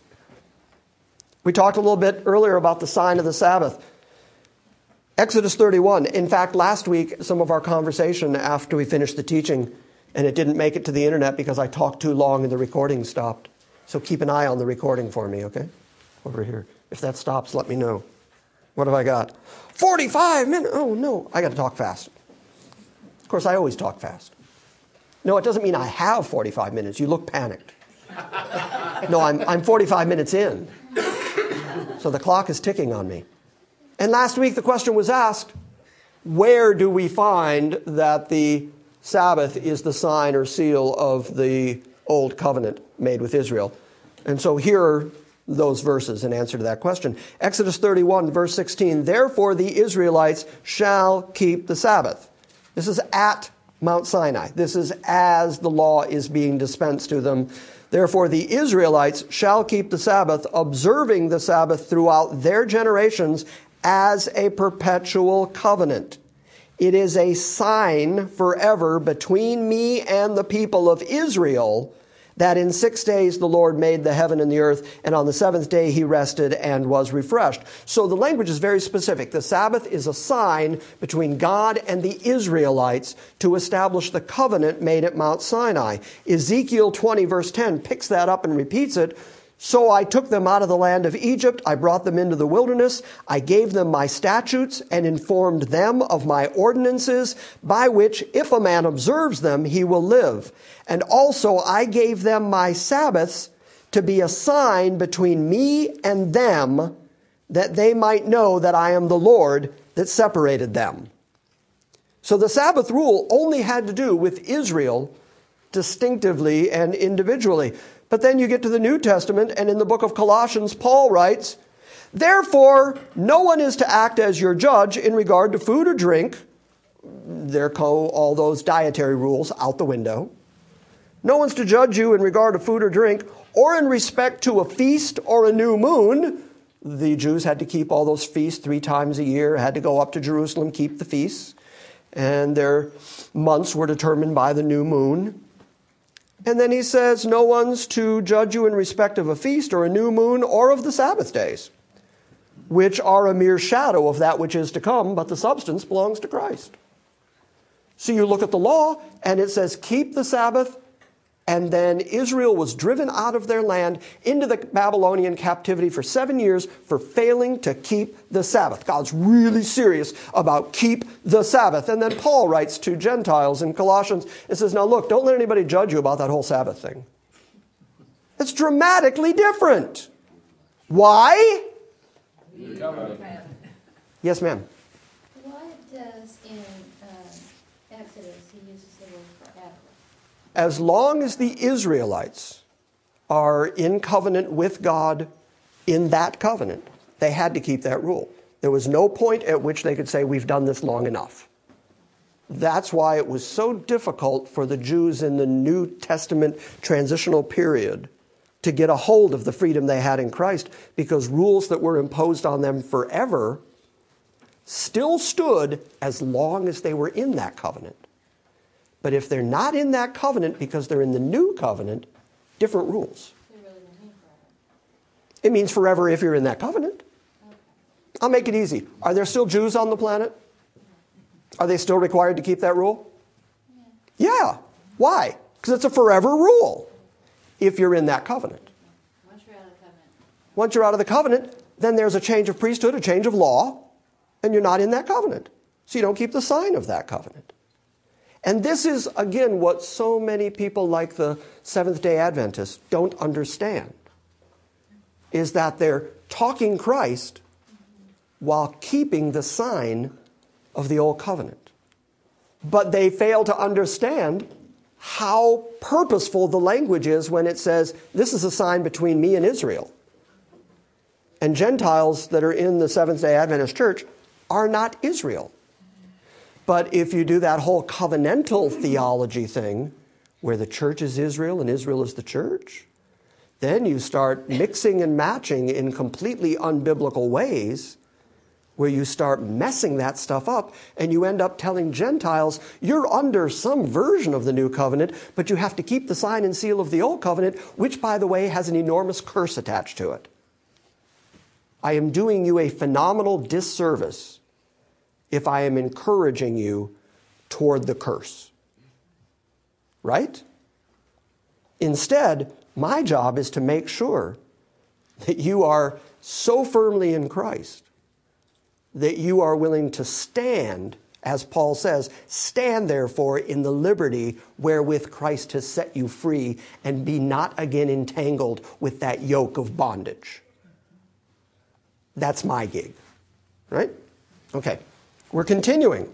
We talked a little bit earlier about the sign of the Sabbath. Exodus thirty-one. In fact, last week, some of our conversation after we finished the teaching, and it didn't make it to the internet because I talked too long and the recording stopped. So keep an eye on the recording for me, okay? Over here. If that stops, let me know. What have I got? forty-five minutes. Oh, no. I got to talk fast. Of course, I always talk fast. No, it doesn't mean I have forty-five minutes. You look panicked. No, I'm, I'm forty-five minutes in. So the clock is ticking on me. And last week the question was asked, where do we find that the Sabbath is the sign or seal of the old covenant made with Israel? And so here are those verses in answer to that question. Exodus thirty-one, verse sixteen, therefore the Israelites shall keep the Sabbath. This is at Mount Sinai. This is as the law is being dispensed to them. Therefore the Israelites shall keep the Sabbath, observing the Sabbath throughout their generations as a perpetual covenant. It is a sign forever between me and the people of Israel, that in six days the Lord made the heaven and the earth, and on the seventh day he rested and was refreshed. So the language is very specific. The Sabbath is a sign between God and the Israelites to establish the covenant made at Mount Sinai. Ezekiel twenty verse ten picks that up and repeats it. So I took them out of the land of Egypt. I brought them into the wilderness. I gave them my statutes and informed them of my ordinances, by which if a man observes them, he will live. And also I gave them my Sabbaths to be a sign between me and them, that they might know that I am the Lord that separated them. So the Sabbath rule only had to do with Israel distinctively and individually. But then you get to the New Testament, and in the book of Colossians, Paul writes, therefore, no one is to act as your judge in regard to food or drink. There go all those dietary rules out the window. No one's to judge you in regard to food or drink, or in respect to a feast or a new moon. The Jews had to keep all those feasts three times a year, had to go up to Jerusalem, keep the feasts. And their months were determined by the new moon. And then he says, no one's to judge you in respect of a feast or a new moon or of the Sabbath days, which are a mere shadow of that which is to come, but the substance belongs to Christ. So you look at the law, and it says, keep the Sabbath. And then Israel was driven out of their land into the Babylonian captivity for seven years for failing to keep the Sabbath. God's really serious about keep the Sabbath. And then Paul writes to Gentiles in Colossians and says, now look, don't let anybody judge you about that whole Sabbath thing. It's dramatically different. Why? Yes, ma'am. Why does in uh, Exodus he uses the word forever? As long as the Israelites are in covenant with God in that covenant, they had to keep that rule. There was no point at which they could say, we've done this long enough. That's why it was so difficult for the Jews in the New Testament transitional period to get a hold of the freedom they had in Christ, because rules that were imposed on them forever still stood as long as they were in that covenant. But if they're not in that covenant because they're in the new covenant, different rules. It really doesn't mean forever. It means forever if you're in that covenant. Okay. I'll make it easy. Are there still Jews on the planet? Are they still required to keep that rule? Yeah. Yeah. Why? Because it's a forever rule if you're in that covenant. Once you're out of the covenant. Once you're out of the covenant, then there's a change of priesthood, a change of law, and you're not in that covenant. So you don't keep the sign of that covenant. And this is, again, what so many people like the Seventh-day Adventists don't understand, is that they're talking Christ while keeping the sign of the Old Covenant. But they fail to understand how purposeful the language is when it says, this is a sign between me and Israel. And Gentiles that are in the Seventh-day Adventist Church are not Israel. But if you do that whole covenantal theology thing, where the church is Israel and Israel is the church, then you start mixing and matching in completely unbiblical ways, where you start messing that stuff up, and you end up telling Gentiles, you're under some version of the new covenant, but you have to keep the sign and seal of the old covenant, which, by the way, has an enormous curse attached to it. I am doing you a phenomenal disservice if I am encouraging you toward the curse. Right? Instead, my job is to make sure that you are so firmly in Christ that you are willing to stand, as Paul says, stand therefore in the liberty wherewith Christ has set you free, and be not again entangled with that yoke of bondage. That's my gig. Right? Okay. We're continuing.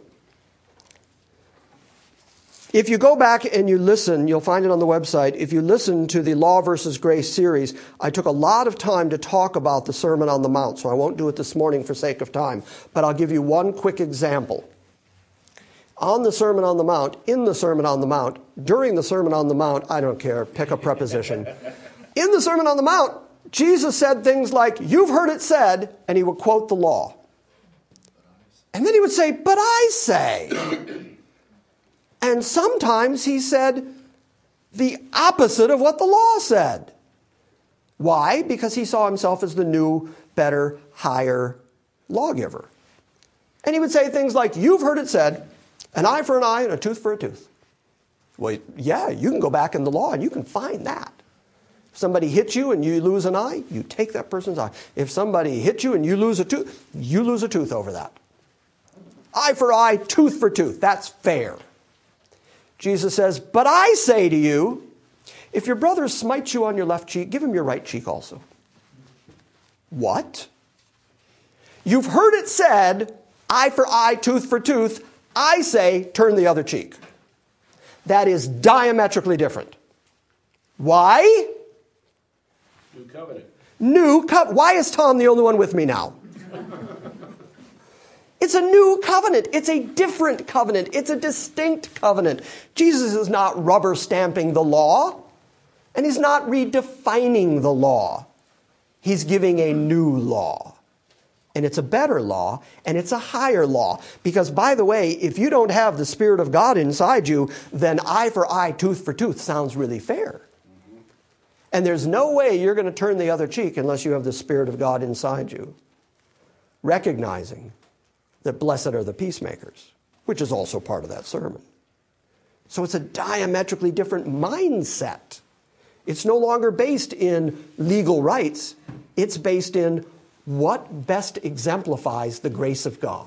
If you go back and you listen, you'll find it on the website. If you listen to the Law versus Grace series, I took a lot of time to talk about the Sermon on the Mount, so I won't do it this morning for sake of time. But I'll give you one quick example. On the Sermon on the Mount, in the Sermon on the Mount, during the Sermon on the Mount, I don't care, pick a preposition. In the Sermon on the Mount, Jesus said things like, you've heard it said, and he would quote the law. And then he would say, but I say. And sometimes he said, the opposite of what the law said. Why? Because he saw himself as the new, better, higher lawgiver. And he would say things like, you've heard it said, an eye for an eye and a tooth for a tooth. Well, yeah, you can go back in the law and you can find that. If somebody hits you and you lose an eye, you take that person's eye. If somebody hits you and you lose a tooth, you lose a tooth over that. Eye for eye, tooth for tooth. That's fair. Jesus says, but I say to you, if your brother smites you on your left cheek, give him your right cheek also. What? You've heard it said, eye for eye, tooth for tooth. I say, turn the other cheek. That is diametrically different. Why? New covenant. New covenant. Why is Tom the only one with me now? It's a new covenant. It's a different covenant. It's a distinct covenant. Jesus is not rubber stamping the law, and he's not redefining the law. He's giving a new law. And it's a better law, and it's a higher law. Because, by the way, if you don't have the Spirit of God inside you, then eye for eye, tooth for tooth sounds really fair. And there's no way you're going to turn the other cheek unless you have the Spirit of God inside you. Recognizing that blessed are the peacemakers, which is also part of that sermon. So it's a diametrically different mindset. It's no longer based in legal rights. It's based in what best exemplifies the grace of God.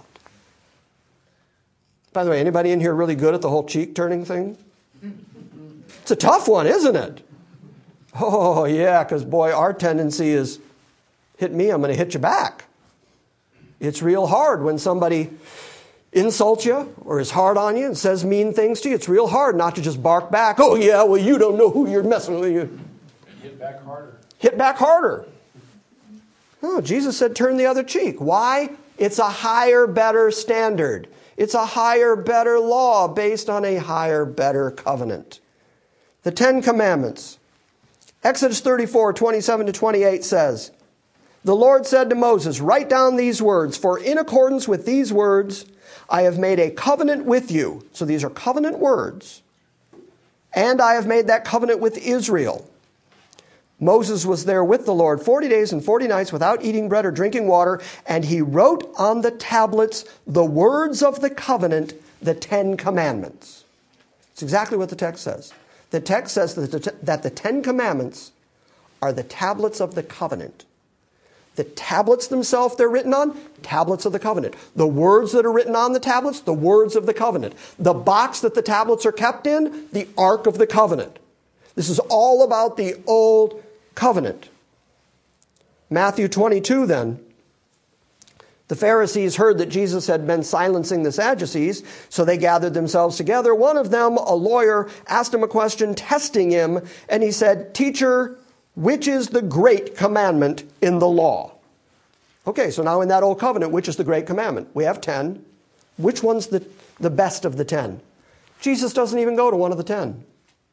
By the way, anybody in here really good at the whole cheek turning thing? It's a tough one, isn't it? Oh, yeah, because, boy, our tendency is, hit me, I'm going to hit you back. It's real hard when somebody insults you or is hard on you and says mean things to you. It's real hard not to just bark back. Oh, yeah, well, you don't know who you're messing with. You Hit back harder. Hit back harder. Oh, Jesus said turn the other cheek. Why? It's a higher, better standard. It's a higher, better law based on a higher, better covenant. The Ten Commandments. Exodus thirty-four, twenty-seven to twenty-eight says, the Lord said to Moses, write down these words, for in accordance with these words, I have made a covenant with you. So these are covenant words. And I have made that covenant with Israel. Moses was there with the Lord forty days and forty nights without eating bread or drinking water, and he wrote on the tablets the words of the covenant, the Ten Commandments. It's exactly what the text says. The text says that the, that the Ten Commandments are the tablets of the covenant. The tablets themselves they're written on, tablets of the covenant. The words that are written on the tablets, the words of the covenant. The box that the tablets are kept in, the Ark of the Covenant. This is all about the old covenant. Matthew twenty-two then. The Pharisees heard that Jesus had been silencing the Sadducees, so they gathered themselves together. One of them, a lawyer, asked him a question, testing him, and he said, Teacher, which is the great commandment in the law? Okay, so now in that old covenant, which is the great commandment? We have ten. Which one's the, the best of the ten? Jesus doesn't even go to one of the ten.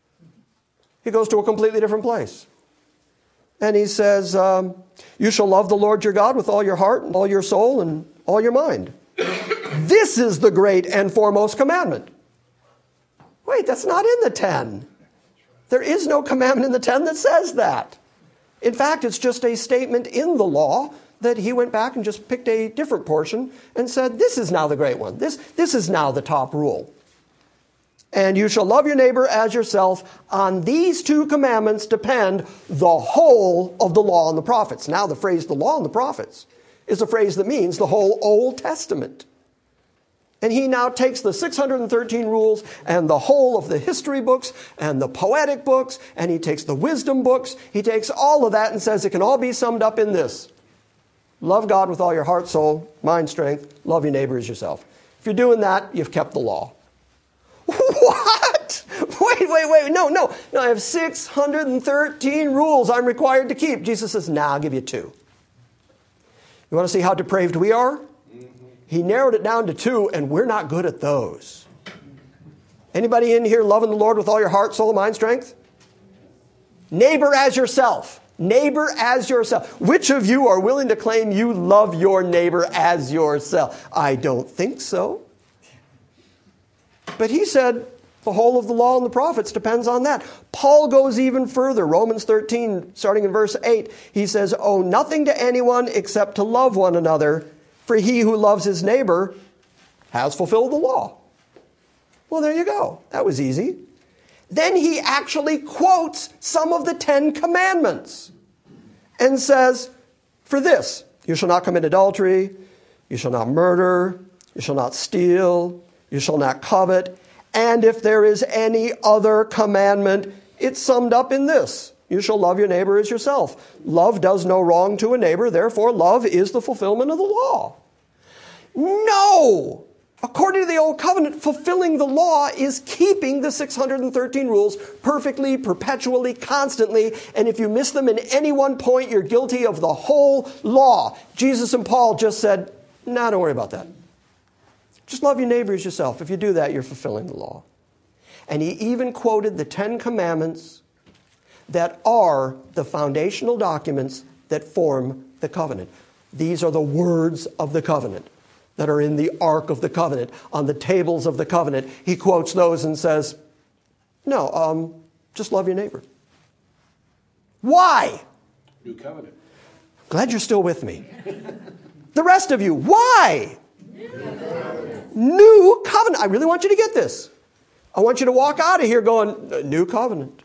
He goes to a completely different place. And he says, um, you shall love the Lord your God with all your heart and all your soul and all your mind. This is the great and foremost commandment. Wait, that's not in the ten. There is no commandment in the ten that says that. In fact, it's just a statement in the law that he went back and just picked a different portion and said, this is now the great one. This, this is now the top rule. And you shall love your neighbor as yourself. On these two commandments depend the whole of the law and the prophets. Now the phrase the law and the prophets is a phrase that means the whole Old Testament. And he now takes the six hundred thirteen rules and the whole of the history books and the poetic books, and he takes the wisdom books. He takes all of that and says it can all be summed up in this. Love God with all your heart, soul, mind, strength. Love your neighbor as yourself. If you're doing that, you've kept the law. What? Wait, wait, wait. No, no. No, I have six hundred thirteen rules I'm required to keep. Jesus says, nah, I'll give you two. You want to see how depraved we are? Mm-hmm. He narrowed it down to two, and we're not good at those. Anybody in here loving the Lord with all your heart, soul, mind, strength? Neighbor as yourself. Neighbor as yourself. Which of you are willing to claim you love your neighbor as yourself? I don't think so. But he said, The whole of the law and the prophets depends on that. Paul goes even further. Romans thirteen, starting in verse eight, he says, "Owe nothing to anyone except to love one another, for he who loves his neighbor has fulfilled the law." Well, there you go. That was easy. Then he actually quotes some of the Ten Commandments and says, "For this, you shall not commit adultery, you shall not murder, you shall not steal, you shall not covet. And if there is any other commandment, it's summed up in this: you shall love your neighbor as yourself. Love does no wrong to a neighbor, therefore love is the fulfillment of the law." No! According to the Old Covenant, fulfilling the law is keeping the six hundred thirteen rules perfectly, perpetually, constantly. And if you miss them in any one point, you're guilty of the whole law. Jesus and Paul just said, "Nah, don't worry about that. Just love your neighbor as yourself. If you do that, you're fulfilling the law." And he even quoted the Ten Commandments that are the foundational documents that form the covenant. These are the words of the covenant that are in the Ark of the Covenant, on the tables of the covenant. He quotes those and says, no, um, just love your neighbor. Why? New covenant. Glad you're still with me. The rest of you, why? New covenant. I really want you to get this. I want you to walk out of here going, new covenant.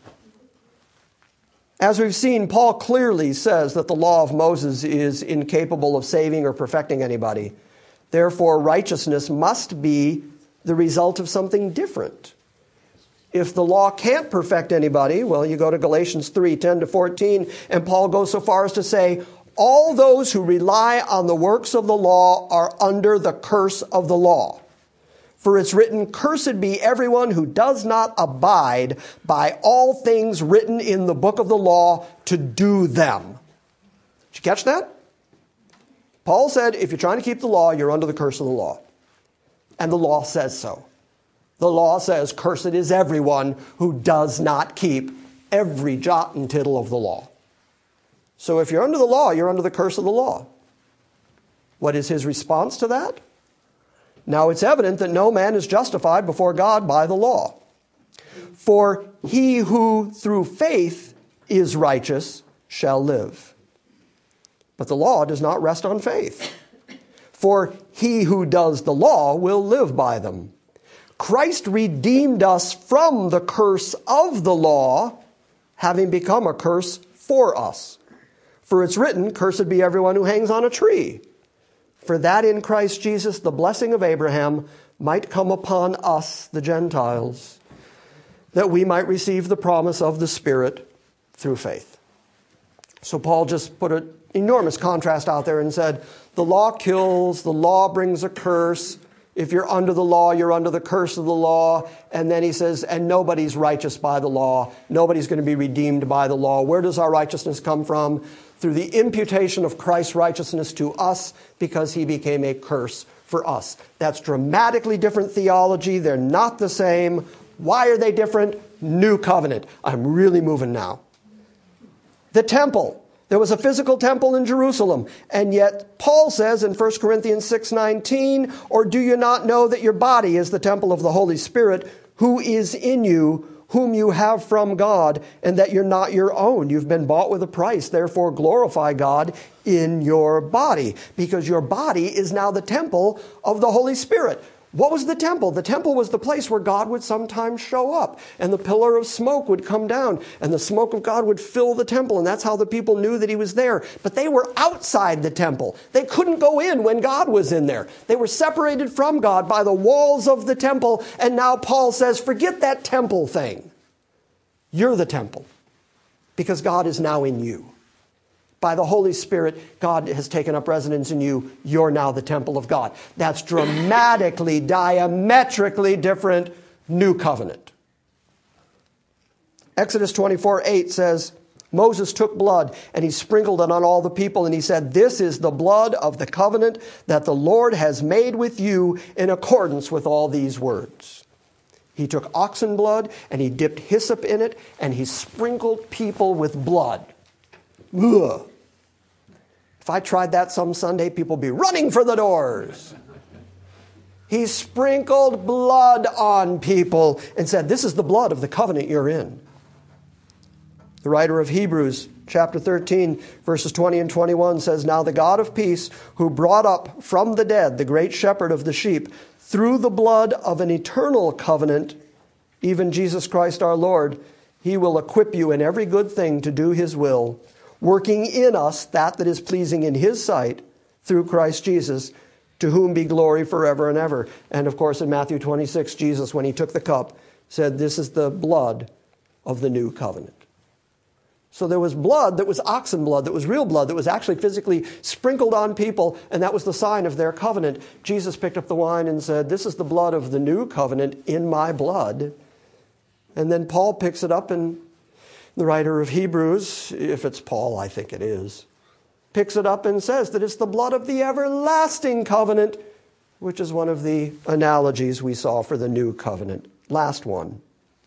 As we've seen, Paul clearly says that the law of Moses is incapable of saving or perfecting anybody. Therefore, righteousness must be the result of something different. If the law can't perfect anybody, well, you go to Galatians three, ten to fourteen, and Paul goes so far as to say, all those who rely on the works of the law are under the curse of the law. For it's written, "Cursed be everyone who does not abide by all things written in the book of the law to do them." Did you catch that? Paul said, if you're trying to keep the law, you're under the curse of the law. And the law says so. The law says, cursed is everyone who does not keep every jot and tittle of the law. So if you're under the law, you're under the curse of the law. What is his response to that? Now it's evident that no man is justified before God by the law. For he who through faith is righteous shall live. But the law does not rest on faith. For he who does the law will live by them. Christ redeemed us from the curse of the law, having become a curse for us. For it's written, "Cursed be everyone who hangs on a tree." For that in Christ Jesus the blessing of Abraham might come upon us, the Gentiles, that we might receive the promise of the Spirit through faith. So Paul just put an enormous contrast out there and said, the law kills, the law brings a curse. If you're under the law, you're under the curse of the law. And then he says, and nobody's righteous by the law. Nobody's going to be redeemed by the law. Where does our righteousness come from? Through the imputation of Christ's righteousness to us, because he became a curse for us. That's dramatically different theology. They're not the same. Why are they different? New covenant. I'm really moving now. The temple. There was a physical temple in Jerusalem, and yet Paul says in First Corinthians six nineteen, "Or do you not know that your body is the temple of the Holy Spirit, who is in you, whom you have from God, and that you're not your own? You've been bought with a price. Therefore glorify God in your body," because your body is now the temple of the Holy Spirit. What was the temple? The temple was the place where God would sometimes show up, and the pillar of smoke would come down, and the smoke of God would fill the temple, and that's how the people knew that he was there. But they were outside the temple. They couldn't go in when God was in there. They were separated from God by the walls of the temple, and now Paul says, forget that temple thing. You're the temple, because God is now in you. By the Holy Spirit, God has taken up residence in you. You're now the temple of God. That's dramatically, diametrically different new covenant. Exodus twenty-four eight says, Moses took blood and he sprinkled it on all the people, and he said, "This is the blood of the covenant that the Lord has made with you in accordance with all these words." He took oxen blood and he dipped hyssop in it, and he sprinkled people with blood. Ugh. If I tried that some Sunday, people would be running for the doors. He sprinkled blood on people and said, this is the blood of the covenant you're in. The writer of Hebrews chapter thirteen, verses twenty and twenty-one says, now the God of peace, who brought up from the dead the great shepherd of the sheep, through the blood of an eternal covenant, even Jesus Christ our Lord, he will equip you in every good thing to do his will, working in us that that is pleasing in his sight through Christ Jesus, to whom be glory forever and ever. And of course, in Matthew twenty-six, Jesus, when he took the cup, said, this is the blood of the new covenant. So there was blood that was oxen blood, that was real blood, that was actually physically sprinkled on people, and that was the sign of their covenant. Jesus picked up the wine and said, this is the blood of the new covenant in my blood. And then Paul picks it up, and the writer of Hebrews, if it's Paul, I think it is, picks it up and says that it's the blood of the everlasting covenant, which is one of the analogies we saw for the new covenant. Last one.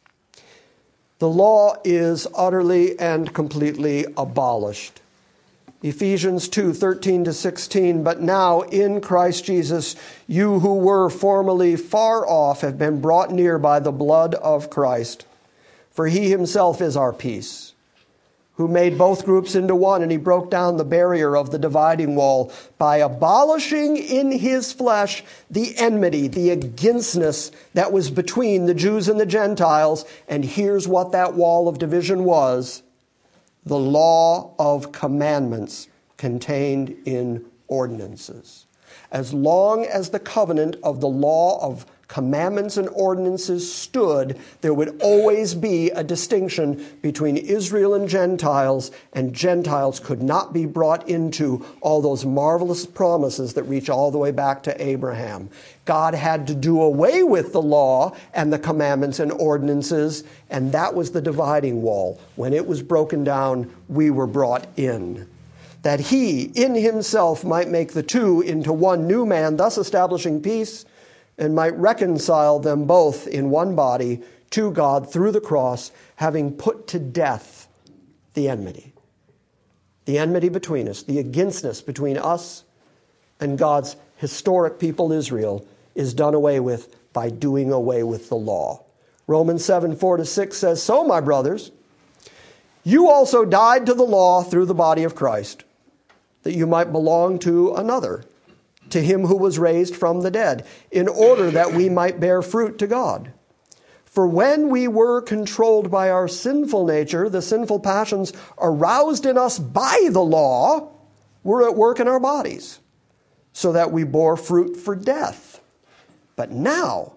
The law is utterly and completely abolished. Ephesians two, thirteen to sixteen, but now in Christ Jesus, you who were formerly far off have been brought near by the blood of Christ. For he himself is our peace, who made both groups into one, and he broke down the barrier of the dividing wall by abolishing in his flesh the enmity, the againstness that was between the Jews and the Gentiles. And here's what that wall of division was: the law of commandments contained in ordinances. As long as the covenant of the law of commandments and ordinances stood, there would always be a distinction between Israel and Gentiles, and Gentiles could not be brought into all those marvelous promises that reach all the way back to Abraham. God had to do away with the law and the commandments and ordinances, and that was the dividing wall. When it was broken down, we were brought in. That he, in himself, might make the two into one new man, thus establishing peace, and might reconcile them both in one body to God through the cross, having put to death the enmity. The enmity between us, the againstness between us and God's historic people Israel, is done away with by doing away with the law. Romans seven, four to six says, so, my brothers, you also died to the law through the body of Christ, that you might belong to another, to him who was raised from the dead, in order that we might bear fruit to God. For when we were controlled by our sinful nature, the sinful passions aroused in us by the law were at work in our bodies, so that we bore fruit for death. But now,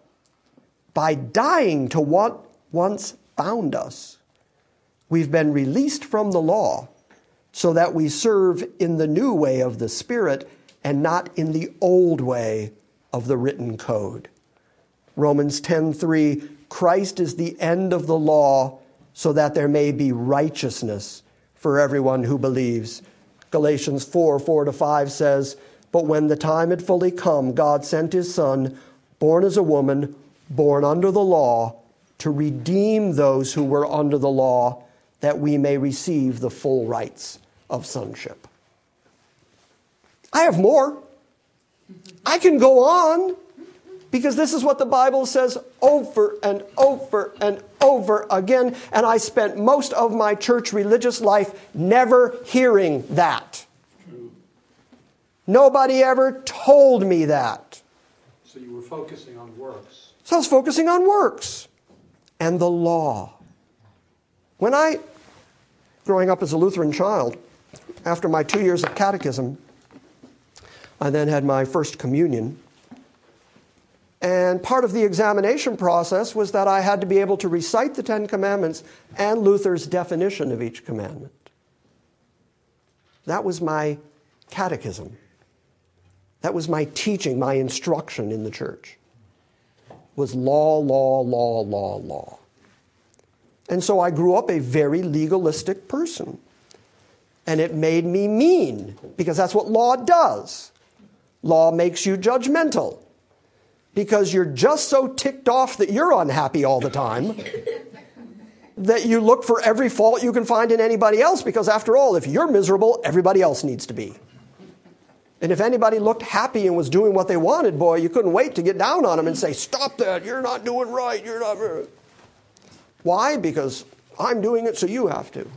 by dying to what once bound us, we've been released from the law, so that we serve in the new way of the Spirit, and not in the old way of the written code. Romans ten, three, Christ is the end of the law, so that there may be righteousness for everyone who believes. Galatians four, four to five says, but when the time had fully come, God sent his Son, born as a woman, born under the law, to redeem those who were under the law, that we may receive the full rights of sonship. I have more. I can go on, because this is what the Bible says over and over and over again, and I spent most of my church religious life never hearing that. Nobody ever told me that. So you were focusing on works. So I was focusing on works and the law. When I, growing up as a Lutheran child, after my two years of catechism, I then had my first communion. And part of the examination process was that I had to be able to recite the Ten Commandments and Luther's definition of each commandment. That was my catechism. That was my teaching, my instruction in the church. Was law, law, law, law, law. And so I grew up a very legalistic person. And it made me mean, because that's what law does. Law makes you judgmental, because you're just so ticked off that you're unhappy all the time that you look for every fault you can find in anybody else, because after all, if you're miserable, everybody else needs to be. And if anybody looked happy and was doing what they wanted, boy, you couldn't wait to get down on them and say, stop that, you're not doing right, you're not... Why? Because I'm doing it, so you have to.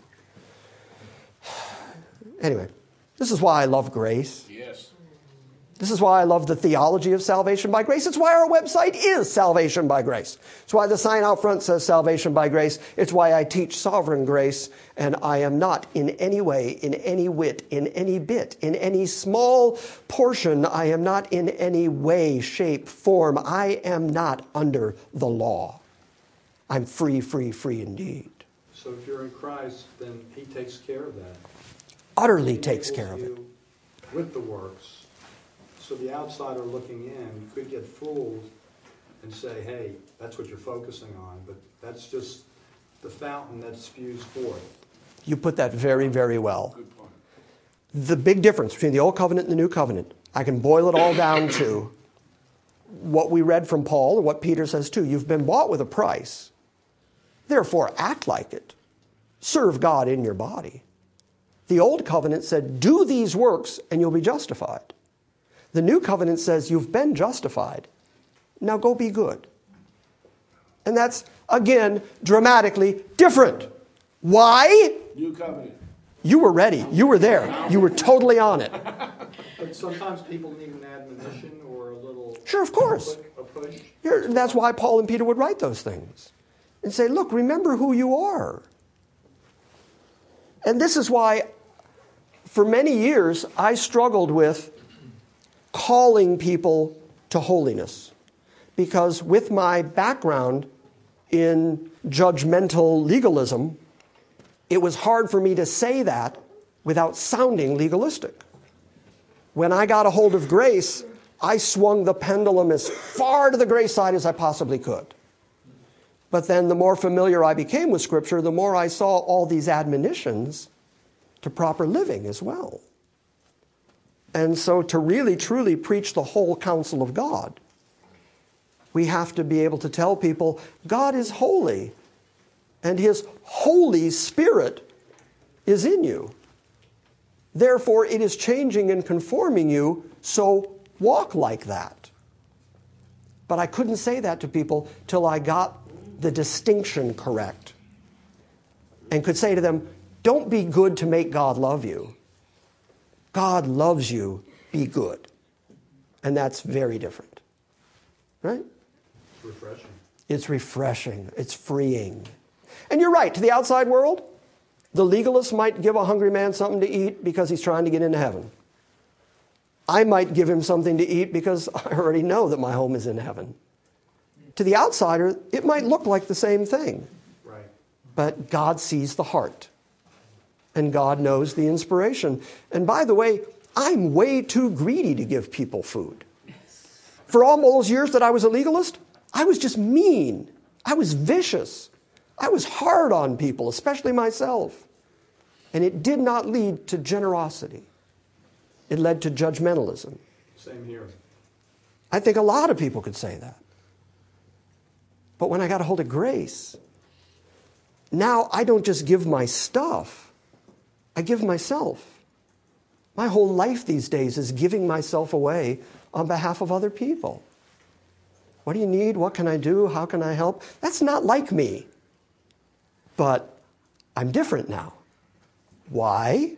Anyway, this is why I love grace. Yes. This is why I love the theology of salvation by grace. It's why our website is Salvation by Grace. It's why the sign out front says Salvation by Grace. It's why I teach sovereign grace, and I am not in any way, in any whit, in any bit, in any small portion, I am not in any way, shape, form. I am not under the law. I'm free, free, free indeed. So if you're in Christ, then he takes care of that. Utterly He takes enables care of it. you with the works. So the outsider looking in could get fooled and say, hey, that's what you're focusing on, but that's just the fountain that spews forth. You put that very, very well. Good point. The big difference between the Old Covenant and the New Covenant, I can boil it all down to what we read from Paul and what Peter says too. You've been bought with a price. Therefore, act like it. Serve God in your body. The Old Covenant said, do these works and you'll be justified. The New Covenant says, you've been justified. Now go be good. And that's, again, dramatically different. Why? New covenant. You were ready. You were there. You were totally on it. But sometimes people need an admonition or a little... Sure, of course. A push. Here, that's why Paul and Peter would write those things. And say, look, remember who you are. And this is why, for many years, I struggled with calling people to holiness. Because with my background in judgmental legalism, it was hard for me to say that without sounding legalistic. When I got a hold of grace, I swung the pendulum as far to the grace side as I possibly could. But then the more familiar I became with Scripture, the more I saw all these admonitions to proper living as well. And so to really, truly preach the whole counsel of God, we have to be able to tell people, God is holy, and His Holy Spirit is in you. Therefore, it is changing and conforming you, so walk like that. But I couldn't say that to people till I got the distinction correct and could say to them, don't be good to make God love you. God loves you, be good. And that's very different. Right? Refreshing. It's refreshing. It's freeing. And you're right, to the outside world, the legalist might give a hungry man something to eat because he's trying to get into heaven. I might give him something to eat because I already know that my home is in heaven. To the outsider, it might look like the same thing. Right. But God sees the heart. And God knows the inspiration. And by the way, I'm way too greedy to give people food. For all those years that I was a legalist, I was just mean. I was vicious. I was hard on people, especially myself. And it did not lead to generosity. It led to judgmentalism. Same here. I think a lot of people could say that. But when I got a hold of grace, now I don't just give my stuff. I give myself. My whole life these days is giving myself away on behalf of other people. What do you need? What can I do? How can I help? That's not like me. But I'm different now. Why?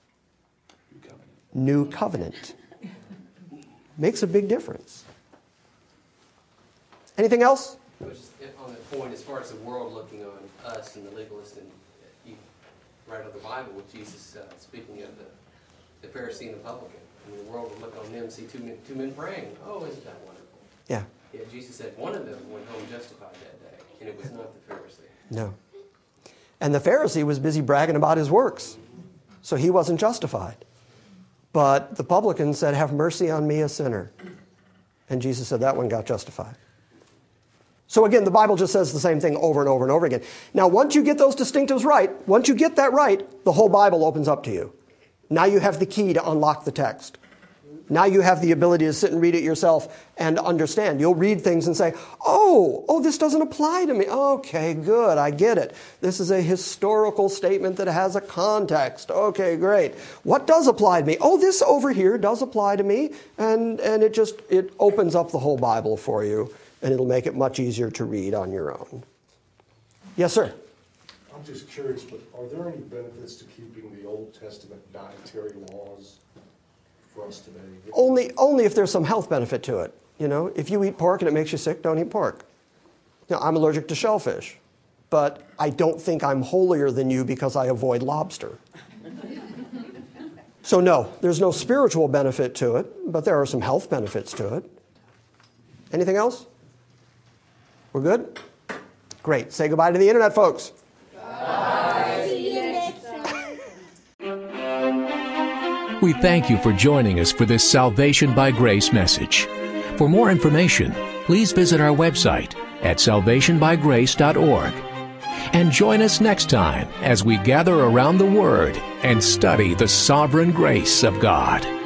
New covenant. Makes a big difference. Anything else? Just on that point, as far as the world looking on us and the legalist, and you right out of the Bible with Jesus uh, speaking of the, the Pharisee and the publican. I mean, the world would look on them, see two men, two men praying. Oh, isn't that wonderful? Yeah. Yeah, Jesus said one of them went home justified that day, and it was not the Pharisee. No. And the Pharisee was busy bragging about his works, so he wasn't justified. But the publican said, have mercy on me, a sinner. And Jesus said that one got justified. So again, the Bible just says the same thing over and over and over again. Now, once you get those distinctives right, once you get that right, the whole Bible opens up to you. Now you have the key to unlock the text. Now you have the ability to sit and read it yourself and understand. You'll read things and say, oh, oh, this doesn't apply to me. Okay, good, I get it. This is a historical statement that has a context. Okay, great. What does apply to me? Oh, this over here does apply to me. And, and it just, it opens up the whole Bible for you, and it'll make it much easier to read on your own. Yes, sir? I'm just curious, but are there any benefits to keeping the Old Testament dietary laws for us today? Only, only if there's some health benefit to it. You know, if you eat pork and it makes you sick, don't eat pork. You know, I'm allergic to shellfish, but I don't think I'm holier than you because I avoid lobster. So no, there's no spiritual benefit to it, but there are some health benefits to it. Anything else? We're good? Great. Say goodbye to the internet, folks. Bye. See you next time. We thank you for joining us for this Salvation by Grace message. For more information, please visit our website at salvation by grace dot org. And join us next time as we gather around the Word and study the sovereign grace of God.